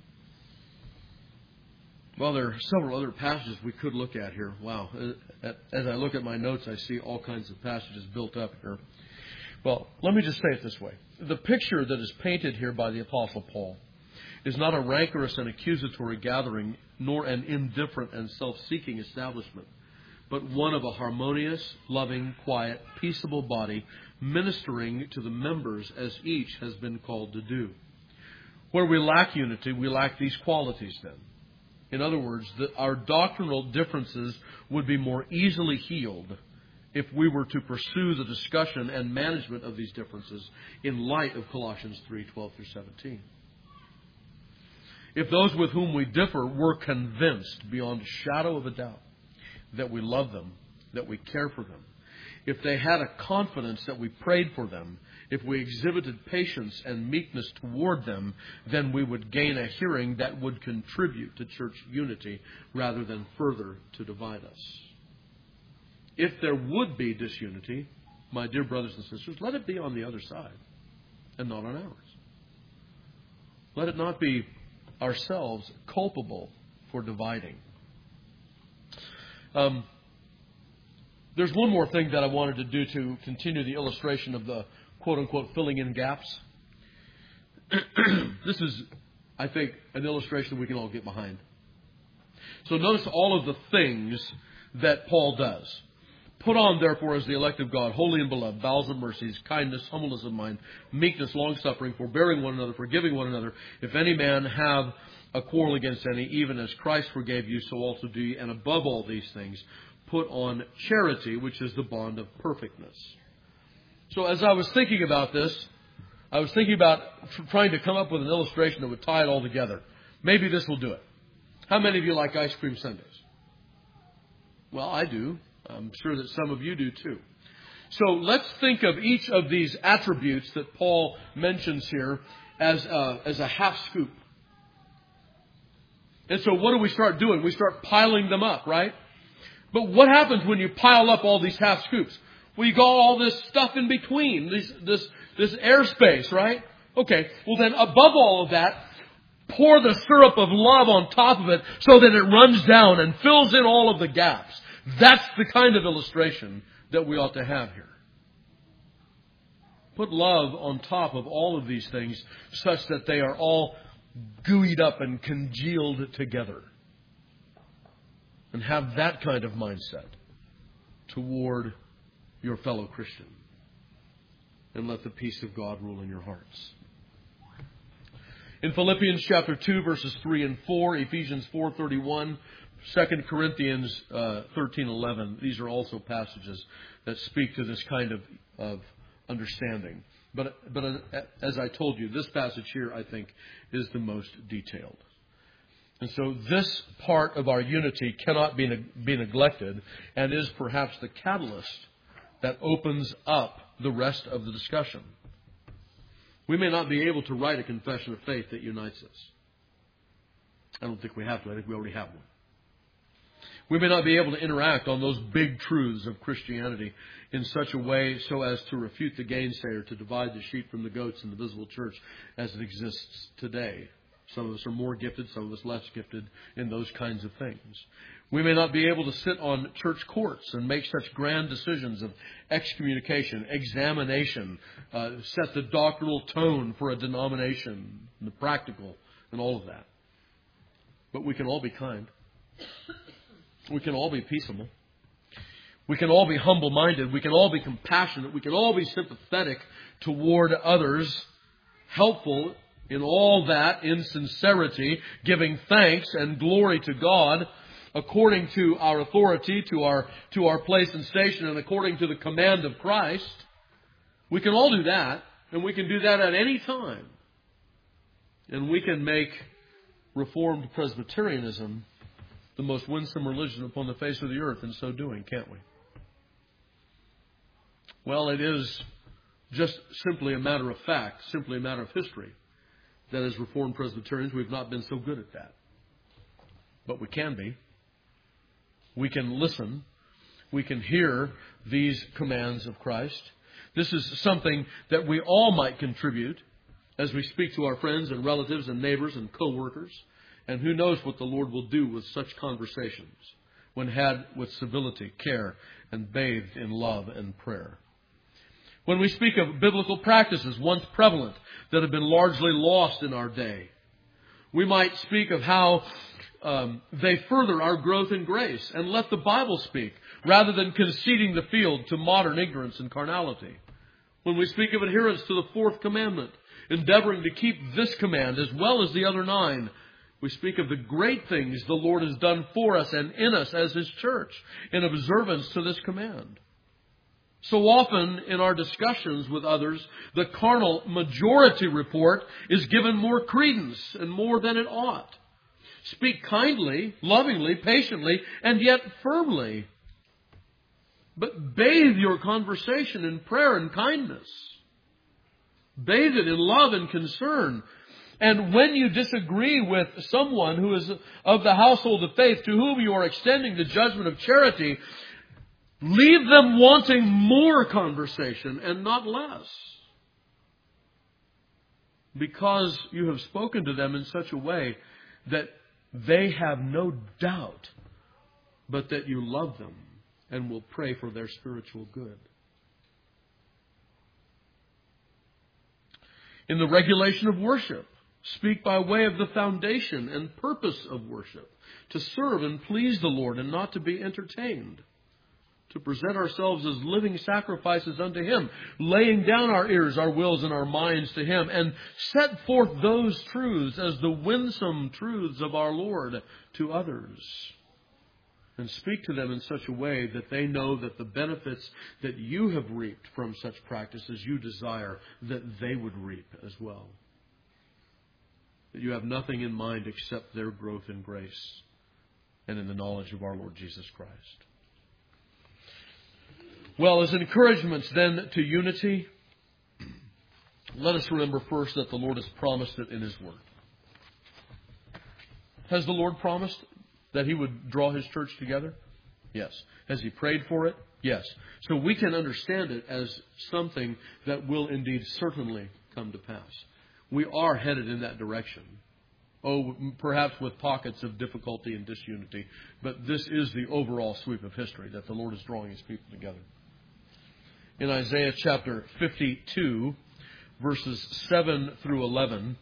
well, there are several other passages we could look at here. Wow. As I look at my notes, I see all kinds of passages built up here. Well, let me just say it this way. The picture that is painted here by the Apostle Paul is not a rancorous and accusatory gathering, nor an indifferent and self-seeking establishment, but one of a harmonious, loving, quiet, peaceable body, ministering to the members as each has been called to do. Where we lack unity, we lack these qualities then. In other words, that our doctrinal differences would be more easily healed if we were to pursue the discussion and management of these differences in light of Colossians three, twelve through seventeen. If those with whom we differ were convinced beyond a shadow of a doubt that we love them, that we care for them, if they had a confidence that we prayed for them, if we exhibited patience and meekness toward them, then we would gain a hearing that would contribute to church unity rather than further to divide us. If there would be disunity, my dear brothers and sisters, let it be on the other side and not on ours. Let it not be ourselves culpable for dividing. Um, there's one more thing that I wanted to do to continue the illustration of the quote-unquote filling in gaps. This is, I think, an illustration we can all get behind. So notice all of the things that Paul does. Put on, therefore, as the elect of God, holy and beloved, bowels of mercies, kindness, humbleness of mind, meekness, long-suffering, forbearing one another, forgiving one another. If any man have a quarrel against any, even as Christ forgave you, so also do ye. And above all these things, put on charity, which is the bond of perfectness. So as I was thinking about this, I was thinking about trying to come up with an illustration that would tie it all together. Maybe this will do it. How many of you like ice cream sundaes? Well, I do. I'm sure that some of you do too. So let's think of each of these attributes that Paul mentions here as a, as a half scoop. And so what do we start doing? We start piling them up, right? But what happens when you pile up all these half scoops? Well, you got all this stuff in between, this, this, this airspace, right? Okay, well then above all of that, pour the syrup of love on top of it so that it runs down and fills in all of the gaps. That's the kind of illustration that we ought to have here. Put love on top of all of these things such that they are all gooeyed up and congealed together. And have that kind of mindset toward your fellow Christian. And let the peace of God rule in your hearts. In Philippians chapter two, verses three and four, Ephesians four thirty-one, Second Corinthians uh, thirteen eleven, these are also passages that speak to this kind of, of understanding. But, but as I told you, this passage here, I think, is the most detailed. And so this part of our unity cannot be, be neglected and is perhaps the catalyst that opens up the rest of the discussion. We may not be able to write a confession of faith that unites us. I don't think we have to. I think we already have one. We may not be able to interact on those big truths of Christianity in such a way so as to refute the gainsayer, to divide the sheep from the goats in the visible church as it exists today. Some of us are more gifted, some of us less gifted in those kinds of things. We may not be able to sit on church courts and make such grand decisions of excommunication, examination, uh, set the doctrinal tone for a denomination, the practical, and all of that. But we can all be kind. We can all be peaceable. We can all be humble-minded. We can all be compassionate. We can all be sympathetic toward others, helpful in all that, in sincerity, giving thanks and glory to God according to our authority, to our, to our place and station, and according to the command of Christ. We can all do that, and we can do that at any time. And we can make Reformed Presbyterianism the most winsome religion upon the face of the earth in so doing, can't we? Well, it is just simply a matter of fact, simply a matter of history, that as Reformed Presbyterians we've not been so good at that. But we can be. We can listen. We can hear these commands of Christ. This is something that we all might contribute as we speak to our friends and relatives and neighbors and co-workers. And who knows what the Lord will do with such conversations when had with civility, care, and bathed in love and prayer. When we speak of biblical practices once prevalent that have been largely lost in our day, we might speak of how um, they further our growth in grace and let the Bible speak rather than conceding the field to modern ignorance and carnality. When we speak of adherence to the fourth commandment, endeavoring to keep this command as well as the other nine, we speak of the great things the Lord has done for us and in us as His church in observance to this command. So often in our discussions with others, the carnal majority report is given more credence and more than it ought. Speak kindly, lovingly, patiently, and yet firmly. But bathe your conversation in prayer and kindness. Bathe it in love and concern. And when you disagree with someone who is of the household of faith to whom you are extending the judgment of charity, leave them wanting more conversation and not less. Because you have spoken to them in such a way that they have no doubt but that you love them and will pray for their spiritual good. In the regulation of worship, speak by way of the foundation and purpose of worship, to serve and please the Lord and not to be entertained, to present ourselves as living sacrifices unto Him, laying down our ears, our wills, and our minds to Him, and set forth those truths as the winsome truths of our Lord to others. And speak to them in such a way that they know that the benefits that you have reaped from such practices you desire that they would reap as well. That you have nothing in mind except their growth in grace and in the knowledge of our Lord Jesus Christ. Well, as encouragements then to unity, let us remember first that the Lord has promised it in His Word. Has the Lord promised that He would draw His church together? Yes. Has He prayed for it? Yes. So we can understand it as something that will indeed certainly come to pass. We are headed in that direction. Oh, perhaps with pockets of difficulty and disunity. But this is the overall sweep of history, that the Lord is drawing His people together. In Isaiah chapter fifty-two, verses seven through eleven,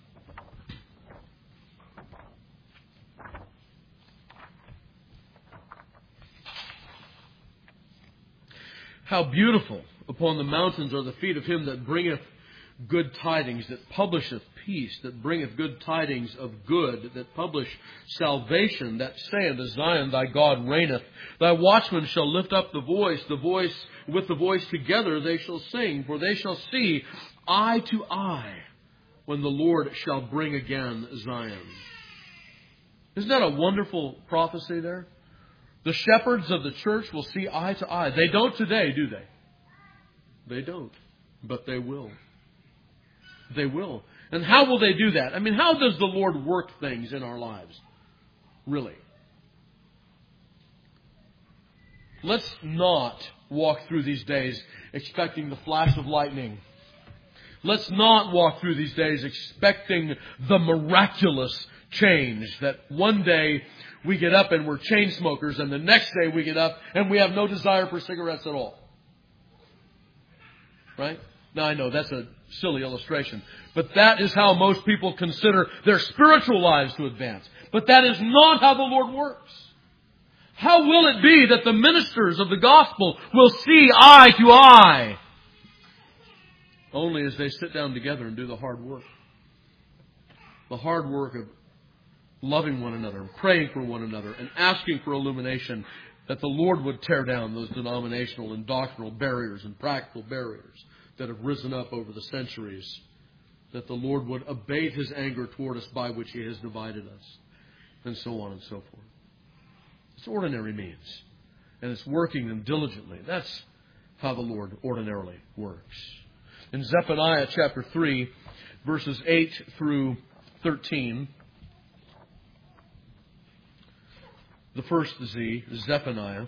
how beautiful upon the mountains are the feet of him that bringeth good tidings, that publisheth peace, that bringeth good tidings of good, that publish salvation, that say unto Zion, thy God reigneth. Thy watchmen shall lift up the voice, the voice with the voice together they shall sing, for they shall see eye to eye when the Lord shall bring again Zion. Isn't that a wonderful prophecy there? The shepherds of the church will see eye to eye. They don't today, do they? They don't. But they will. They will. And how will they do that? I mean, how does the Lord work things in our lives? Really? Let's not walk through these days expecting the flash of lightning. Let's not walk through these days expecting the miraculous change that one day we get up and we're chain smokers, and the next day we get up and we have no desire for cigarettes at all. Right? Now I know that's a silly illustration, but that is how most people consider their spiritual lives to advance. But that is not how the Lord works. How will it be that the ministers of the gospel will see eye to eye? Only as they sit down together and do the hard work. The hard work of loving one another, and praying for one another, and asking for illumination, that the Lord would tear down those denominational and doctrinal barriers and practical barriers that have risen up over the centuries, that the Lord would abate His anger toward us by which He has divided us, and so on and so forth. It's ordinary means, and it's working them diligently. That's how the Lord ordinarily works. In Zephaniah chapter three, verses eight through thirteen, the first Z, Zephaniah,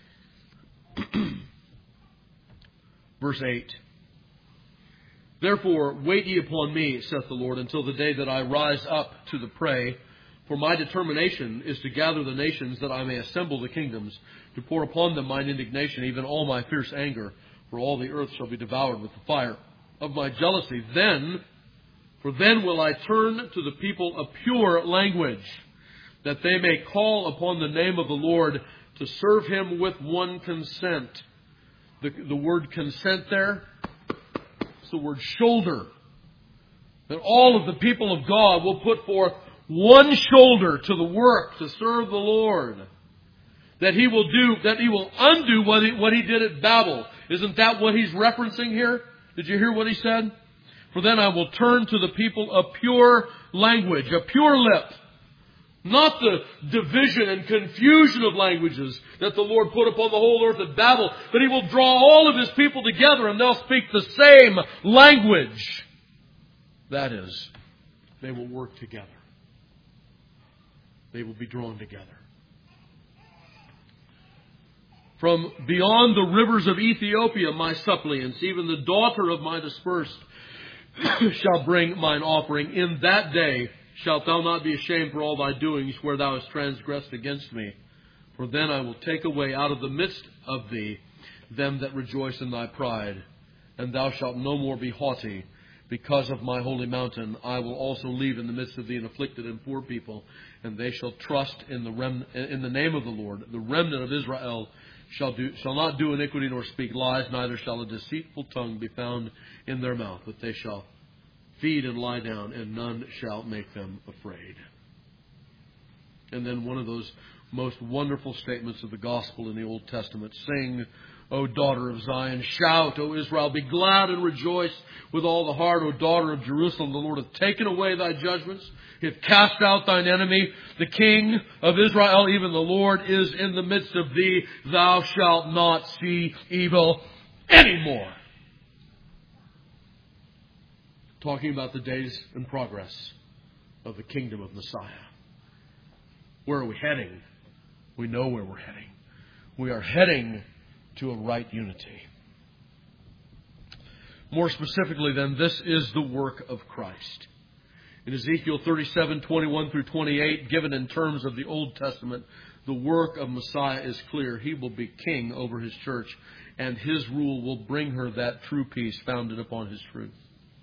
verse eight. Therefore, wait ye upon me, saith the Lord, until the day that I rise up to the prey. For my determination is to gather the nations, that I may assemble the kingdoms, to pour upon them mine indignation, even all my fierce anger. For all the earth shall be devoured with the fire of my jealousy. Then, for then will I turn to the people a pure language, that they may call upon the name of the Lord, to serve Him with one consent. The, the word consent there, it's the word shoulder. That all of the people of God will put forth one shoulder to the work to serve the Lord. That He will do, that He will undo what He, what he did at Babel. Isn't that what He's referencing here? Did you hear what He said? For then I will turn to the people a pure language, a pure lip. Not the division and confusion of languages that the Lord put upon the whole earth at Babel, but He will draw all of His people together and they'll speak the same language. That is, they will work together. They will be drawn together. From beyond the rivers of Ethiopia, my suppliants, even the daughter of my dispersed, shall bring mine offering. In that day shalt thou not be ashamed for all thy doings, where thou hast transgressed against me. For then I will take away out of the midst of thee them that rejoice in thy pride, and thou shalt no more be haughty. Because of my holy mountain, I will also leave in the midst of thee an afflicted and poor people, and they shall trust in the rem- in the name of the Lord. The remnant of Israel shall do shall not do iniquity nor speak lies, neither shall a deceitful tongue be found in their mouth, but they shall feed and lie down, and none shall make them afraid. And then one of those most wonderful statements of the gospel in the Old Testament: sing, O daughter of Zion, shout, O Israel, be glad and rejoice with all the heart, O daughter of Jerusalem. The Lord hath taken away thy judgments, he hath cast out thine enemy. The King of Israel, even the Lord, is in the midst of thee. Thou shalt not see evil. anymore. Talking about the days and progress of the kingdom of Messiah. Where are we heading? We know where we're heading. We are heading to a right unity. More specifically, then, this is the work of Christ. In Ezekiel thirty-seven, twenty-one through twenty-eight, given in terms of the Old Testament, the work of Messiah is clear. He will be king over His church, and His rule will bring her that true peace founded upon His truth.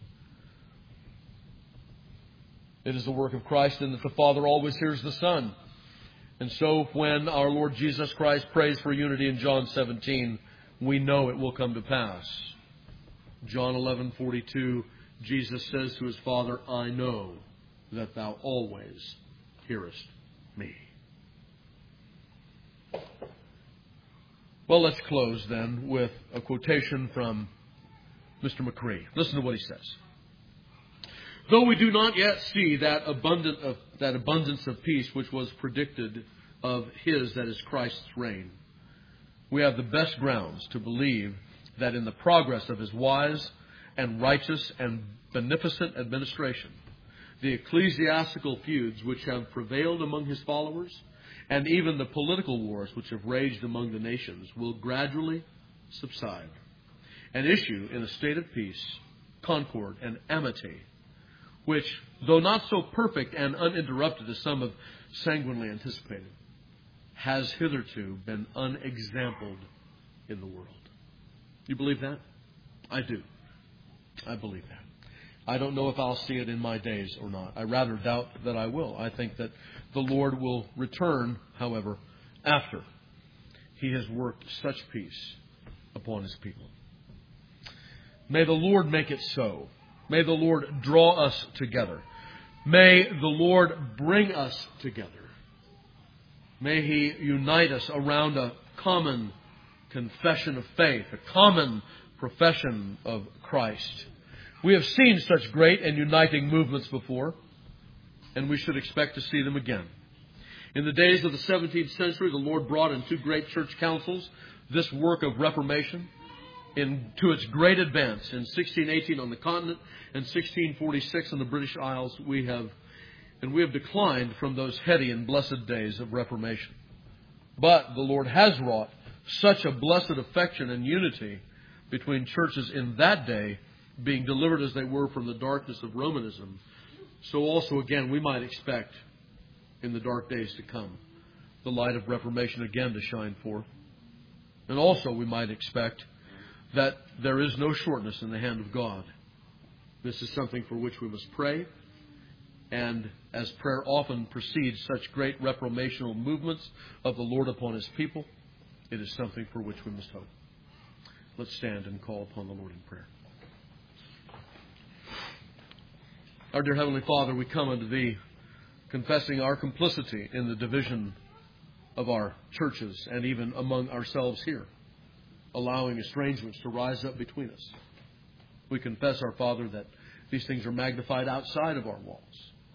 It is the work of Christ in that the Father always hears the Son. And so when our Lord Jesus Christ prays for unity in John seventeen, we know it will come to pass. John eleven forty-two, Jesus says to His Father, I know that Thou always hearest me. Well, let's close then with a quotation from Mister McCree. Listen to what he says. Though we do not yet see that abundant of, that abundance of peace which was predicted of His, that is Christ's reign, we have the best grounds to believe that in the progress of His wise and righteous and beneficent administration, the ecclesiastical feuds which have prevailed among His followers, and even the political wars which have raged among the nations, will gradually subside and issue in a state of peace, concord, and amity, which, though not so perfect and uninterrupted as some have sanguinely anticipated, has hitherto been unexampled in the world. You believe that? I do. I believe that. I don't know if I'll see it in my days or not. I rather doubt that I will. I think that the Lord will return, however, after He has worked such peace upon His people. May the Lord make it so. May the Lord draw us together. May the Lord bring us together. May He unite us around a common confession of faith, a common profession of Christ. We have seen such great and uniting movements before, and we should expect to see them again. In the days of the seventeenth century, the Lord brought in two great church councils this work of Reformation in, to its great advance. In sixteen eighteen on the continent and sixteen forty-six on the British Isles, we have, and we have declined from those heady and blessed days of Reformation. But the Lord has wrought such a blessed affection and unity between churches in that day, being delivered as they were from the darkness of Romanism. So also, again, we might expect in the dark days to come the light of Reformation again to shine forth. And also we might expect that there is no shortness in the hand of God. This is something for which we must pray. And as prayer often precedes such great reformational movements of the Lord upon His people, it is something for which we must hope. Let's stand and call upon the Lord in prayer. Our dear Heavenly Father, we come unto Thee confessing our complicity in the division of our churches and even among ourselves here, allowing estrangements to rise up between us. We confess, our Father, that these things are magnified outside of our walls.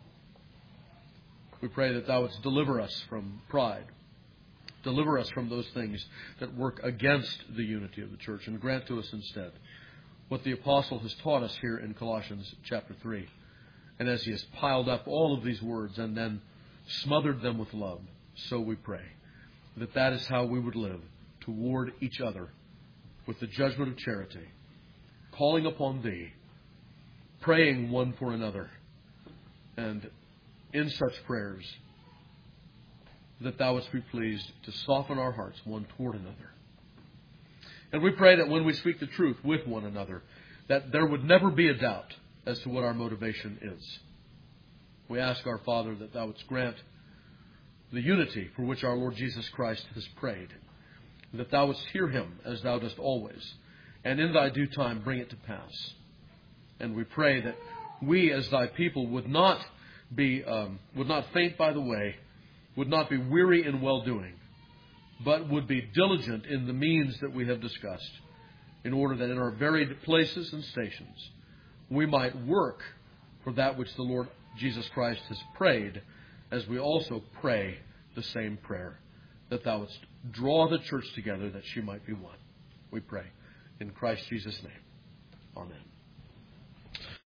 We pray that Thou wouldst deliver us from pride. Deliver us from those things that work against the unity of the church, and grant to us instead what the Apostle has taught us here in Colossians chapter three. And as he has piled up all of these words and then smothered them with love, so we pray that that is how we would live toward each other with the judgment of charity, calling upon Thee, praying one for another, and in such prayers that Thou wouldst be pleased to soften our hearts one toward another. And we pray that when we speak the truth with one another, that there would never be a doubt as to what our motivation is. We ask, our Father, that Thou wouldst grant the unity for which our Lord Jesus Christ has prayed, that Thou wouldst hear Him as Thou dost always, and in Thy due time bring it to pass. And we pray that we as Thy people would not be um, would not faint by the way, would not be weary in well-doing, but would be diligent in the means that we have discussed, in order that in our varied places and stations we might work for that which the Lord Jesus Christ has prayed, as we also pray the same prayer, that Thou wouldst draw the church together that she might be one. We pray In Christ Jesus' name. Amen.